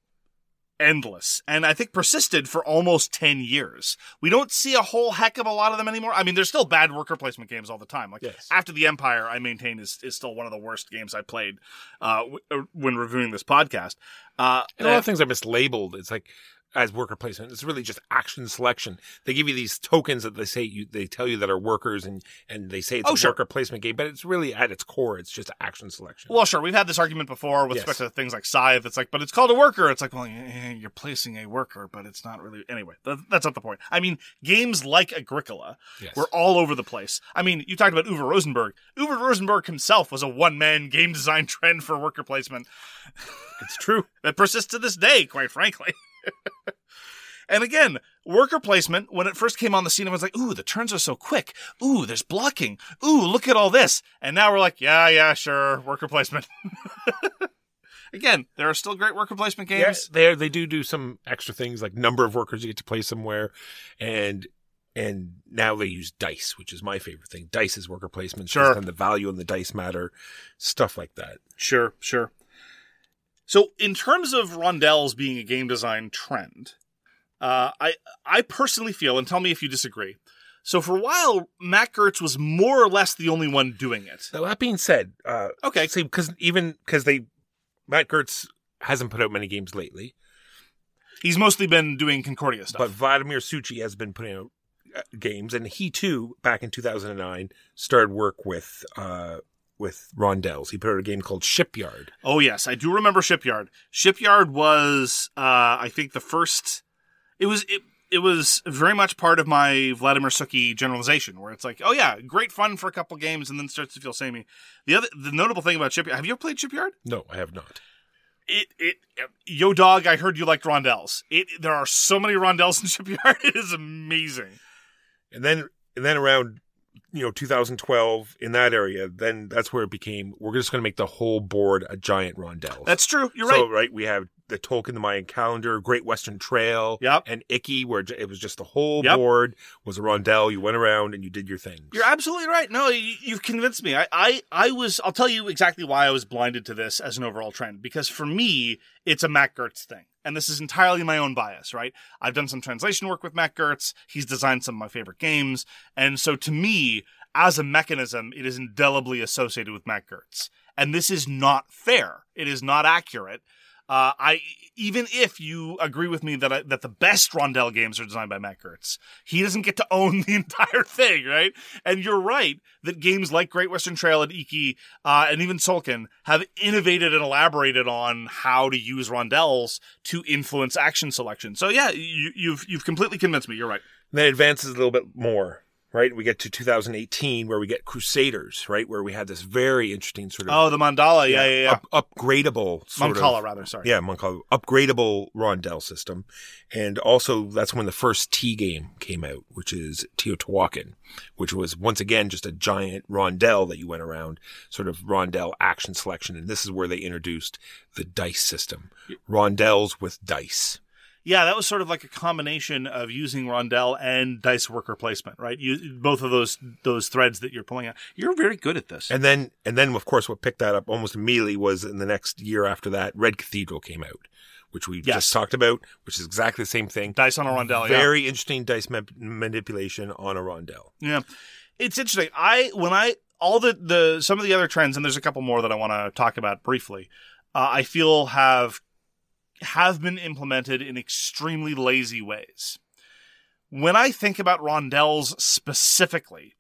endless. And I think persisted for almost ten years. We don't see a whole heck of a lot of them anymore. I mean, there's still bad worker placement games all the time. Like, Yes. After the Empire, I maintain, is, is still one of the worst games I played uh, w- when reviewing this podcast. Uh, And a lot of things are mislabeled. It's like, as worker placement, it's really just action selection. They give you these tokens that they say you, they tell you that are workers, and, and they say it's Oh, a sure. worker placement game, but it's really at its core, it's just action selection. Well, sure. We've had this argument before with Yes. respect to things like Scythe. It's like, but it's called a worker. It's like, well, eh, you're placing a worker, but it's not really. Anyway, that, that's not the point. I mean, games like Agricola Yes. were all over the place. I mean, you talked about Uwe Rosenberg. Uwe Rosenberg himself was a one-man game design trend for worker placement. It's true. That persists to this day, quite frankly. And again, worker placement, when it first came on the scene, everyone's like, ooh, the turns are so quick. Ooh, there's blocking. Ooh, look at all this. And now we're like, yeah, yeah, sure, worker placement. Again, there are still great worker placement games. Yes, they they do do some extra things, like number of workers you get to play somewhere, and and now they use dice, which is my favorite thing. Dice is worker placement. Sure. And the value in the dice matter, stuff like that. Sure, sure. So in terms of rondelles being a game design trend, uh, I I personally feel, and tell me if you disagree, so for a while, Matt Gertz was more or less the only one doing it. Now, that being said, uh, Okay. see, because even because they, Matt Gertz hasn't put out many games lately. He's mostly been doing Concordia stuff. But Vladimir Suchi has been putting out uh, games, and he too, back in two thousand nine, started work with uh, with Rondels. He put out a game called Shipyard. Oh yes, I do remember Shipyard. Shipyard was, uh, I think, the first. It was it. It was very much part of my Vladimir Suchi generalization, where it's like, oh yeah, great fun for a couple games, and then starts to feel samey. The other, the notable thing about Shipyard. Have you ever played Shipyard? No, I have not. It it Yo dog, I heard you liked Rondels. It there are so many Rondels in Shipyard. It is amazing. And then and then around you know two thousand twelve in that area, then that's where it became. We're just going to make the whole board a giant Rondels. That's true. You're so, right. right, we have the Tolkien the Mayan Calendar, Great Western Trail, Yep. and Icky, where it was just the whole Yep. board was a rondel. You went around and you did your things. You're absolutely right. No, you, you've convinced me. I, I, I was. I'll tell you exactly why I was blinded to this as an overall trend. Because for me, it's a Matt Gertz thing, and this is entirely my own bias. Right? I've done some translation work with Matt Gertz. He's designed some of my favorite games, and so to me, as a mechanism, it is indelibly associated with Matt Gertz. And this is not fair. It is not accurate. Uh, I even if you agree with me that I, that the best Rondel games are designed by Matt Gertz, he doesn't get to own the entire thing, right? And you're right that games like Great Western Trail and Iki uh, and even Tzolk'in have innovated and elaborated on how to use rondels to influence action selection. So yeah, you, you've you've completely convinced me. You're right. And then it advances a little bit more. Right, we get to two thousand eighteen where we get Crusaders, right, where we had this very interesting sort of Oh, the Mandala, yeah, yeah, yeah. Up, upgradable sort Mancala, of, rather, sorry. Yeah, Mancala, upgradable rondel system, and also that's when the first T game came out, which is Teotihuacan, which was once again just a giant rondel that you went around, sort of rondel action selection, and this is where they introduced the dice system, rondels with dice. Yeah, that was sort of like a combination of using rondel and dice worker placement, right? You, both of those those threads that you're pulling out. You're very good at this. And then, and then, of course, what picked that up almost immediately was in the next year after that, Red Cathedral came out, which we Yes. just talked about, which is exactly the same thing. Dice on a rondel, yeah. Very interesting dice ma- manipulation on a rondel. Yeah, it's interesting. I when I all the the some of the other trends, and there's a couple more that I want to talk about briefly. Uh, I feel have. have been implemented in extremely lazy ways. When I think about rondels specifically,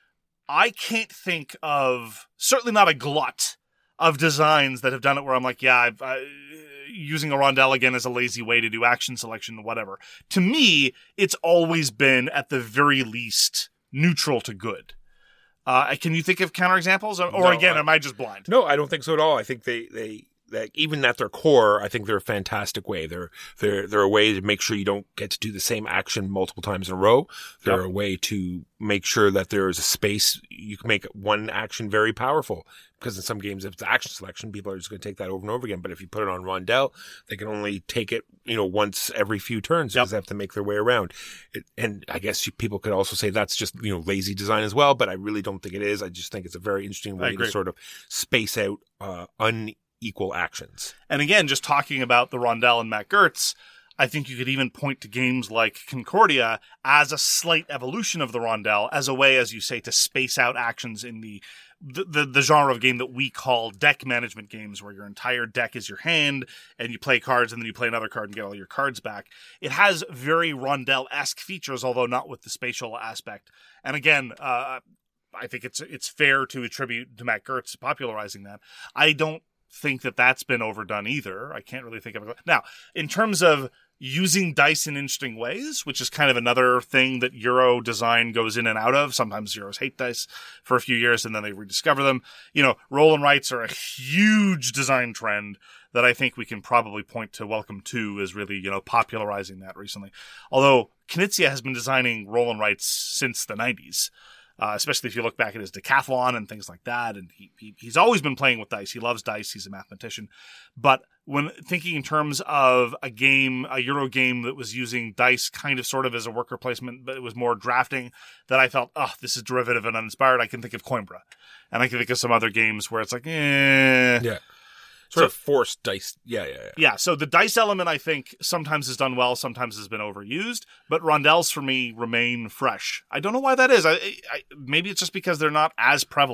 I can't think of, certainly not a glut of designs that have done it where I'm like, yeah, I've, I, using a rondel again is a lazy way to do action selection, whatever. To me, it's always been, at the very least, neutral to good. Uh, can you think of counterexamples? Or, or No, again, I- am I just blind? No, I don't think so at all. I think they, they, that even at their core, I think they're a fantastic way. They're, they're, they're a way to make sure you don't get to do the same action multiple times in a row. They're Yep. a way to make sure that there is a space. You can make one action very powerful, because in some games, if it's action selection, people are just going to take that over and over again. But if you put it on rondel, they can only take it, you know, once every few turns, Yep. because they have to make their way around. It, and I guess you, people could also say that's just, you know, lazy design as well, but I really don't think it is. I just think it's a very interesting I way to agree. sort of space out, uh, unequal actions. And again, just talking about the rondel and Matt Gertz, I think you could even point to games like Concordia as a slight evolution of the rondel, as a way, as you say, to space out actions in the the, the, the genre of game that we call deck management games, where your entire deck is your hand and you play cards and then you play another card and get all your cards back. It has very rondel-esque features, although not with the spatial aspect. And again, uh, I think it's it's fair to attribute to Matt Gertz popularizing that. I don't think that that's been overdone either. I can't really think of it. Now, in terms of using dice in interesting ways, which is kind of another thing that Euro design goes in and out of. Sometimes Euros hate dice for a few years and then they rediscover them. You know, roll and writes are a huge design trend that I think we can probably point to Welcome To as really, you know, popularizing that recently. Although Knizia has been designing roll and writes since the nineties. Uh, especially if you look back at his decathlon and things like that. And he, he he's always been playing with dice. He loves dice. He's a mathematician. But when thinking in terms of a game, a Euro game that was using dice kind of sort of as a worker placement, but it was more drafting, that I felt, oh, this is derivative and uninspired, I can think of Coimbra. And I can think of some other games where it's like, eh. Yeah. Sort So- of forced dice. Yeah, yeah, yeah. Yeah, so the dice element, I think, sometimes is done well, sometimes has been overused, but rondels for me remain fresh. I don't know why that is. I, I Maybe it's just because they're not as prevalent.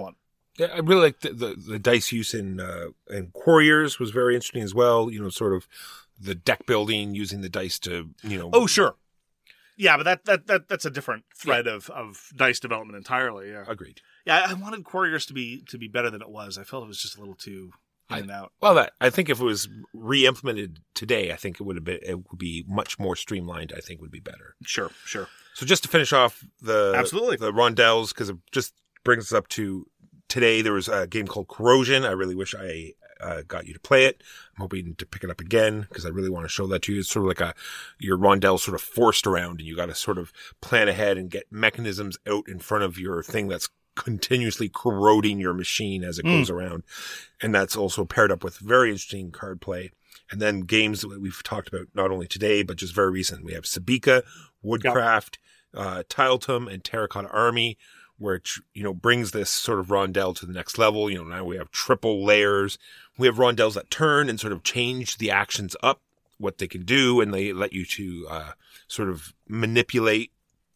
Yeah, I really like the, the, the dice use in uh, in Quarriors was very interesting as well. You know, sort of the deck building using the dice to, you know. Oh, sure. Yeah, but that that, that that's a different thread yeah. of, of dice development entirely. Yeah, agreed. Yeah, I wanted Quarriors to be to be better than it was. I felt it was just a little too in I, and out. Well, that I think if it was re-implemented today, I think it would have been it would be much more streamlined. I think would be better. Sure, sure. So just to finish off the absolutely the rondelles, because it just brings us up to today. There was a game called Corrosion. I really wish I uh, got you to play it. I'm hoping to pick it up again because I really want to show that to you. It's sort of like a your rondelle sort of forced around, and you got to sort of plan ahead and get mechanisms out in front of your thing that's continuously corroding your machine as it mm. goes around. And that's also paired up with very interesting card play. And then games that we've talked about not only today, but just very recent. We have Sabika, Woodcraft, yep. uh, Tiletum, and Terracotta Army, which, you know, brings this sort of rondelle to the next level. You know, now we have triple layers. We have rondelles that turn and sort of change the actions up, what they can do, and they let you to uh, sort of manipulate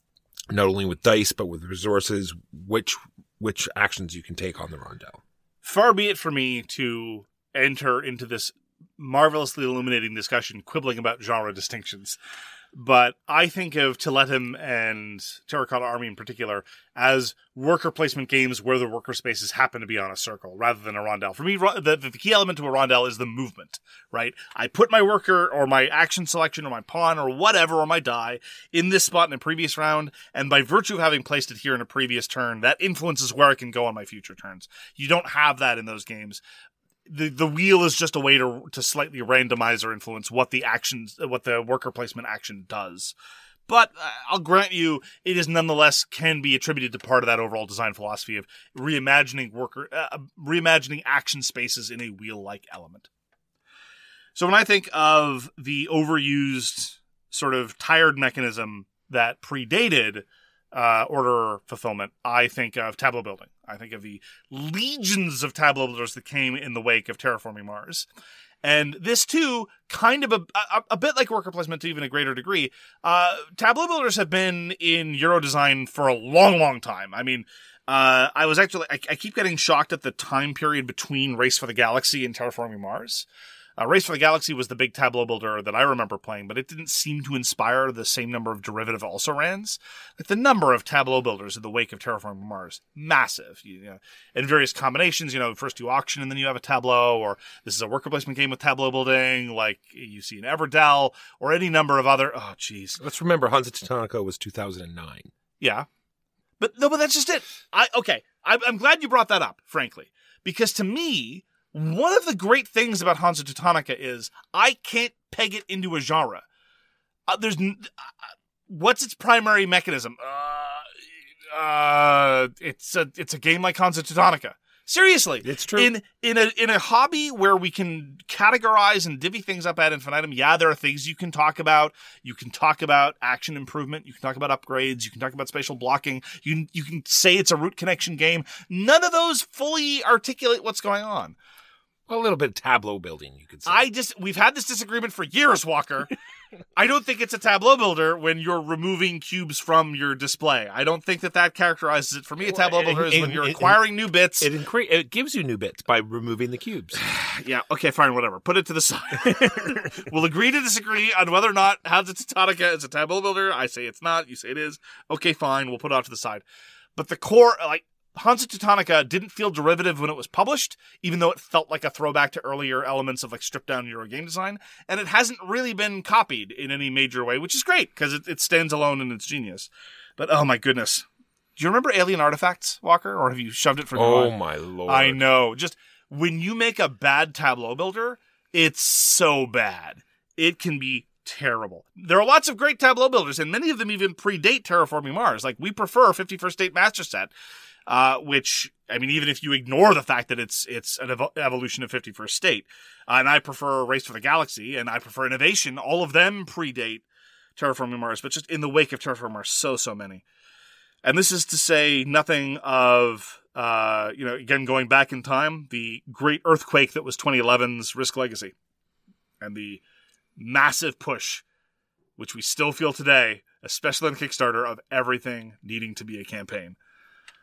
not only with dice, but with resources, which which actions you can take on the rondelle. Far be it for me to enter into this marvelously illuminating discussion quibbling about genre distinctions. But I think of Tiletum and Terracotta Army in particular as worker placement games where the worker spaces happen to be on a circle rather than a rondelle. For me, the, the key element to a rondelle is the movement, right? I put my worker or my action selection or my pawn or whatever or my die in this spot in a previous round, and by virtue of having placed it here in a previous turn, that influences where I can go on my future turns. You don't have that in those games. The the wheel is just a way to to slightly randomize or influence what the actions, what the worker placement action does. But uh, I'll grant you, it is nonetheless can be attributed to part of that overall design philosophy of reimagining worker, uh, reimagining action spaces in a wheel-like element. So when I think of the overused, sort of tired mechanism that predated uh, order fulfillment, I think of tableau building. I think of the legions of tableau builders that came in the wake of Terraforming Mars. And this, too, kind of a, a, a bit like worker placement to even a greater degree. Uh, tableau builders have been in Euro design for a long, long time. I mean, uh, I was actually, I, I keep getting shocked at the time period between Race for the Galaxy and Terraforming Mars. Uh, Race for the Galaxy was the big tableau builder that I remember playing, but it didn't seem to inspire the same number of derivative also-rans. Like the number of tableau builders in the wake of Terraforming Mars, massive. You know, in various combinations, you know, first you auction and then you have a tableau, or this is a worker placement game with tableau building, like you see in Everdell, or any number of other, oh, geez. Let's remember, Hansa Teutonica was two thousand nine. Yeah. But no, but that's just it. I Okay, I, I'm glad you brought that up, frankly, because to me, one of the great things about Hansa Teutonica is I can't peg it into a genre. Uh, there's uh, what's its primary mechanism? Uh, uh, it's a it's a game like Hansa Teutonica. Seriously, it's true. In in a in a hobby where we can categorize and divvy things up ad infinitum, yeah, there are things you can talk about. You can talk about action improvement. You can talk about upgrades. You can talk about spatial blocking. You can, you can say it's a root connection game. None of those fully articulate what's going on. Well, a little bit of tableau building, you could say. I just we've had this disagreement for years, Walker. I don't think it's a tableau builder when you're removing cubes from your display. I don't think that that characterizes it. For me, a tableau well, builder it, is it, when you're it, acquiring it, new bits. It, incre- it gives you new bits by removing the cubes. Yeah, okay, fine, whatever. Put it to the side. We'll agree to disagree on whether or not Hansa Teutonica is a tableau builder. I say it's not. You say it is. Okay, fine. We'll put it off to the side. But the core, like, Hansa Teutonica didn't feel derivative when it was published, even though it felt like a throwback to earlier elements of like stripped down Euro game design, and it hasn't really been copied in any major way, which is great because it, it stands alone in its genius. But oh my goodness, do you remember Alien Artifacts, Walker, or have you shoved it for? Oh my lord! I know. Just when you make a bad tableau builder, it's so bad. It can be terrible. There are lots of great tableau builders, and many of them even predate Terraforming Mars. Like we prefer fifty-first State Master Set. Uh, which, I mean, even if you ignore the fact that it's it's an evo- evolution of fifty-first State, uh, and I prefer Race for the Galaxy, and I prefer Innovation, all of them predate Terraforming Mars, but just in the wake of Terraforming Mars, so, so many. And this is to say nothing of, uh, you know, again, going back in time, the great earthquake that was twenty eleven's Risk Legacy, and the massive push, which we still feel today, especially on Kickstarter, of everything needing to be a campaign.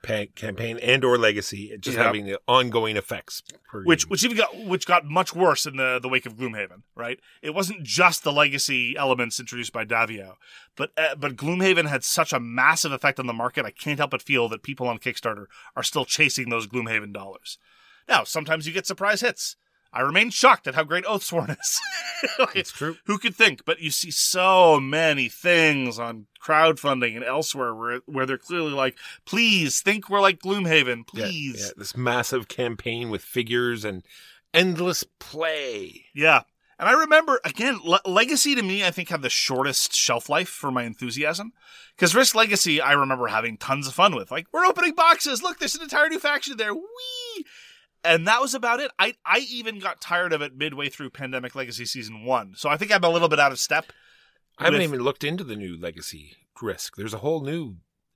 pa- campaign and or legacy, just Yep. having the ongoing effects. Per Which game. which even got which got much worse in the, the wake of Gloomhaven, right? It wasn't just the legacy elements introduced by Davio, but uh, but Gloomhaven had such a massive effect on the market. I can't help but feel that people on Kickstarter are still chasing those Gloomhaven dollars. Now, sometimes you get surprise hits. I remain shocked at how great Oathsworn is. Like, It's true. Who could think? But you see so many things on crowdfunding and elsewhere where where they're clearly like, please think we're like Gloomhaven, Yeah, please. yeah, this massive campaign with figures and endless play. Yeah. And I remember, again, Le- Legacy to me, I think, had the shortest shelf life for my enthusiasm. Because Risk Legacy, I remember having tons of fun with. Like, we're opening boxes. Look, there's an entire new faction there. Whee! And that was about it. I, I even got tired of it midway through Pandemic Legacy Season one. So I think I'm a little bit out of step. I haven't with- even looked into the new Legacy Risk. There's a whole new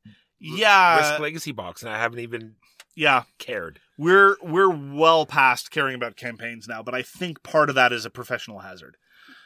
Yeah. Risk Legacy box, and I haven't even Yeah. cared. We're we're well past caring about campaigns now, but I think part of that is a professional hazard.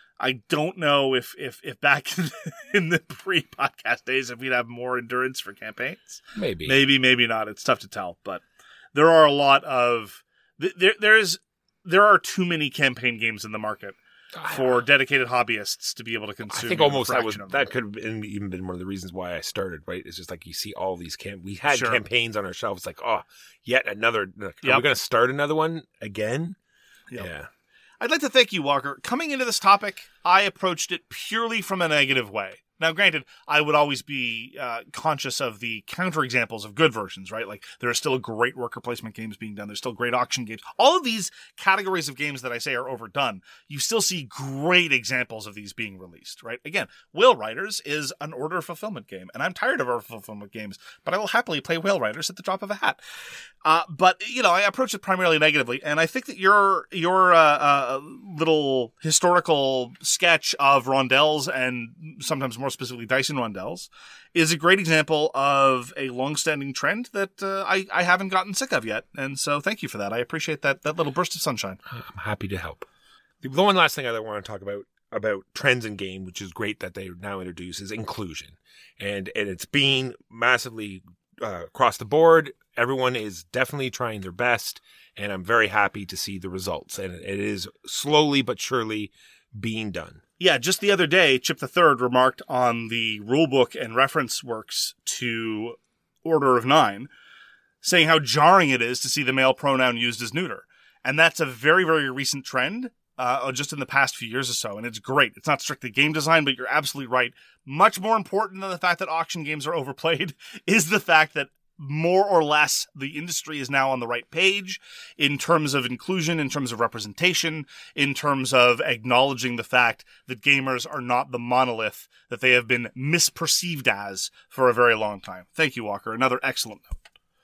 I don't know if if, if back in, in the pre-podcast days if we'd have more endurance for campaigns. Maybe. Maybe, maybe not. It's tough to tell, but there are a lot of th- there. There's there are too many campaign games in the market for dedicated hobbyists to be able to I consume. think even a almost that was fraction of that them. could have been, even been one of the reasons why I started. Right? It's just like you see all these camp. We had Sure. campaigns on our shelf. It's like, oh, yet another. Like, Are Yep. we going to start another one again? Yep. Yeah. I'd like to thank you, Walker. Coming into this topic, I approached it purely from a negative way. Now, granted, I would always be uh, conscious of the counterexamples of good versions, right? Like, there are still great worker placement games being done. There's still great auction games. All of these categories of games that I say are overdone, you still see great examples of these being released, right? Again, Whale Riders is an order fulfillment game, and I'm tired of order fulfillment games, but I will happily play Whale Riders at the drop of a hat. Uh, but, you know, I approach it primarily negatively, and I think that your your uh, uh, little historical sketch of rondelles, and sometimes more specifically Dyson rondelles, is a great example of a long-standing trend that uh, I, I haven't gotten sick of yet. And so thank you for that. I appreciate that that little burst of sunshine. I'm happy to help. The one last thing I want to talk about about trends in game, which is great that they now introduce, is inclusion, and and it's being massively uh, across the board. Everyone is definitely trying their best, and I'm very happy to see the results. And it is slowly but surely being done. Yeah, just the other day, Chip the Third remarked on the rulebook and reference works to Order of Nine, saying how jarring it is to see the male pronoun used as neuter. And that's a very, very recent trend, uh, just in the past few years or so. And it's great. It's not strictly game design, but you're absolutely right. Much more important than the fact that auction games are overplayed is the fact that more or less the industry is now on the right page in terms of inclusion, in terms of representation, in terms of acknowledging the fact that gamers are not the monolith that they have been misperceived as for a very long time. Thank you, Walker. Another excellent note.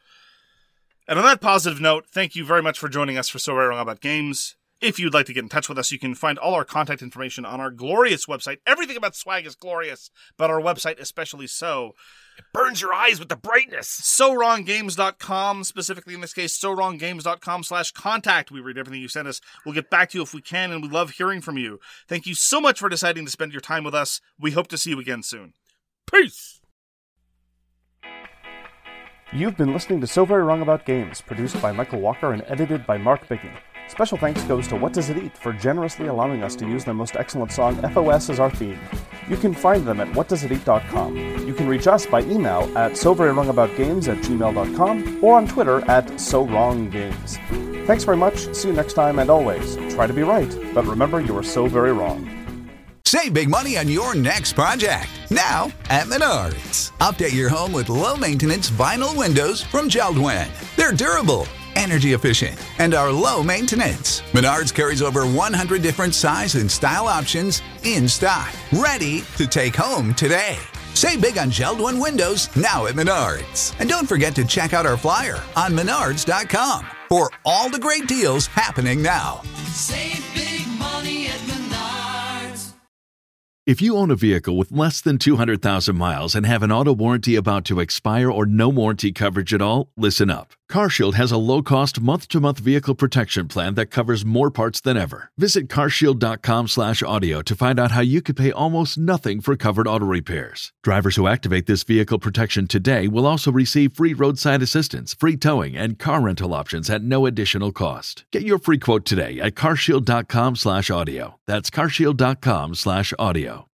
And on that positive note, thank you very much for joining us for So Very Wrong About Games. If you'd like to get in touch with us, you can find all our contact information on our glorious website. Everything about swag is glorious, but our website especially so. It burns your eyes with the brightness. so wrong games dot com, specifically in this case, so wrong games dot com slash contact. We read everything you send us. We'll get back to you if we can, and we love hearing from you. Thank you so much for deciding to spend your time with us. We hope to see you again soon. Peace. You've been listening to So Very Wrong About Games, produced by Michael Walker and edited by Mark Bigney. Special thanks goes to What Does It Eat for generously allowing us to use their most excellent song, F O S, as our theme. You can find them at what does it eat dot com. You can reach us by email at so very wrong about games at gmail dot com or on Twitter at so wrong games. Thanks very much, see you next time, and always, try to be right, but remember you are so very wrong. Save big money on your next project. Now at Menards. Update your home with low-maintenance vinyl windows from Jeld-Wen. They're durable, energy efficient, and are low maintenance. Menards carries over one hundred different size and style options in stock, ready to take home today. Save big on Jeld-Wen windows now at Menards. And don't forget to check out our flyer on menards dot com for all the great deals happening now. Save big money at Menards. If you own a vehicle with less than two hundred thousand miles and have an auto warranty about to expire or no warranty coverage at all, listen up. CarShield has a low-cost month-to-month vehicle protection plan that covers more parts than ever. Visit carshield.com slash audio to find out how you could pay almost nothing for covered auto repairs. Drivers who activate this vehicle protection today will also receive free roadside assistance, free towing, and car rental options at no additional cost. Get your free quote today at carshield.com slash audio. That's carshield.com slash audio.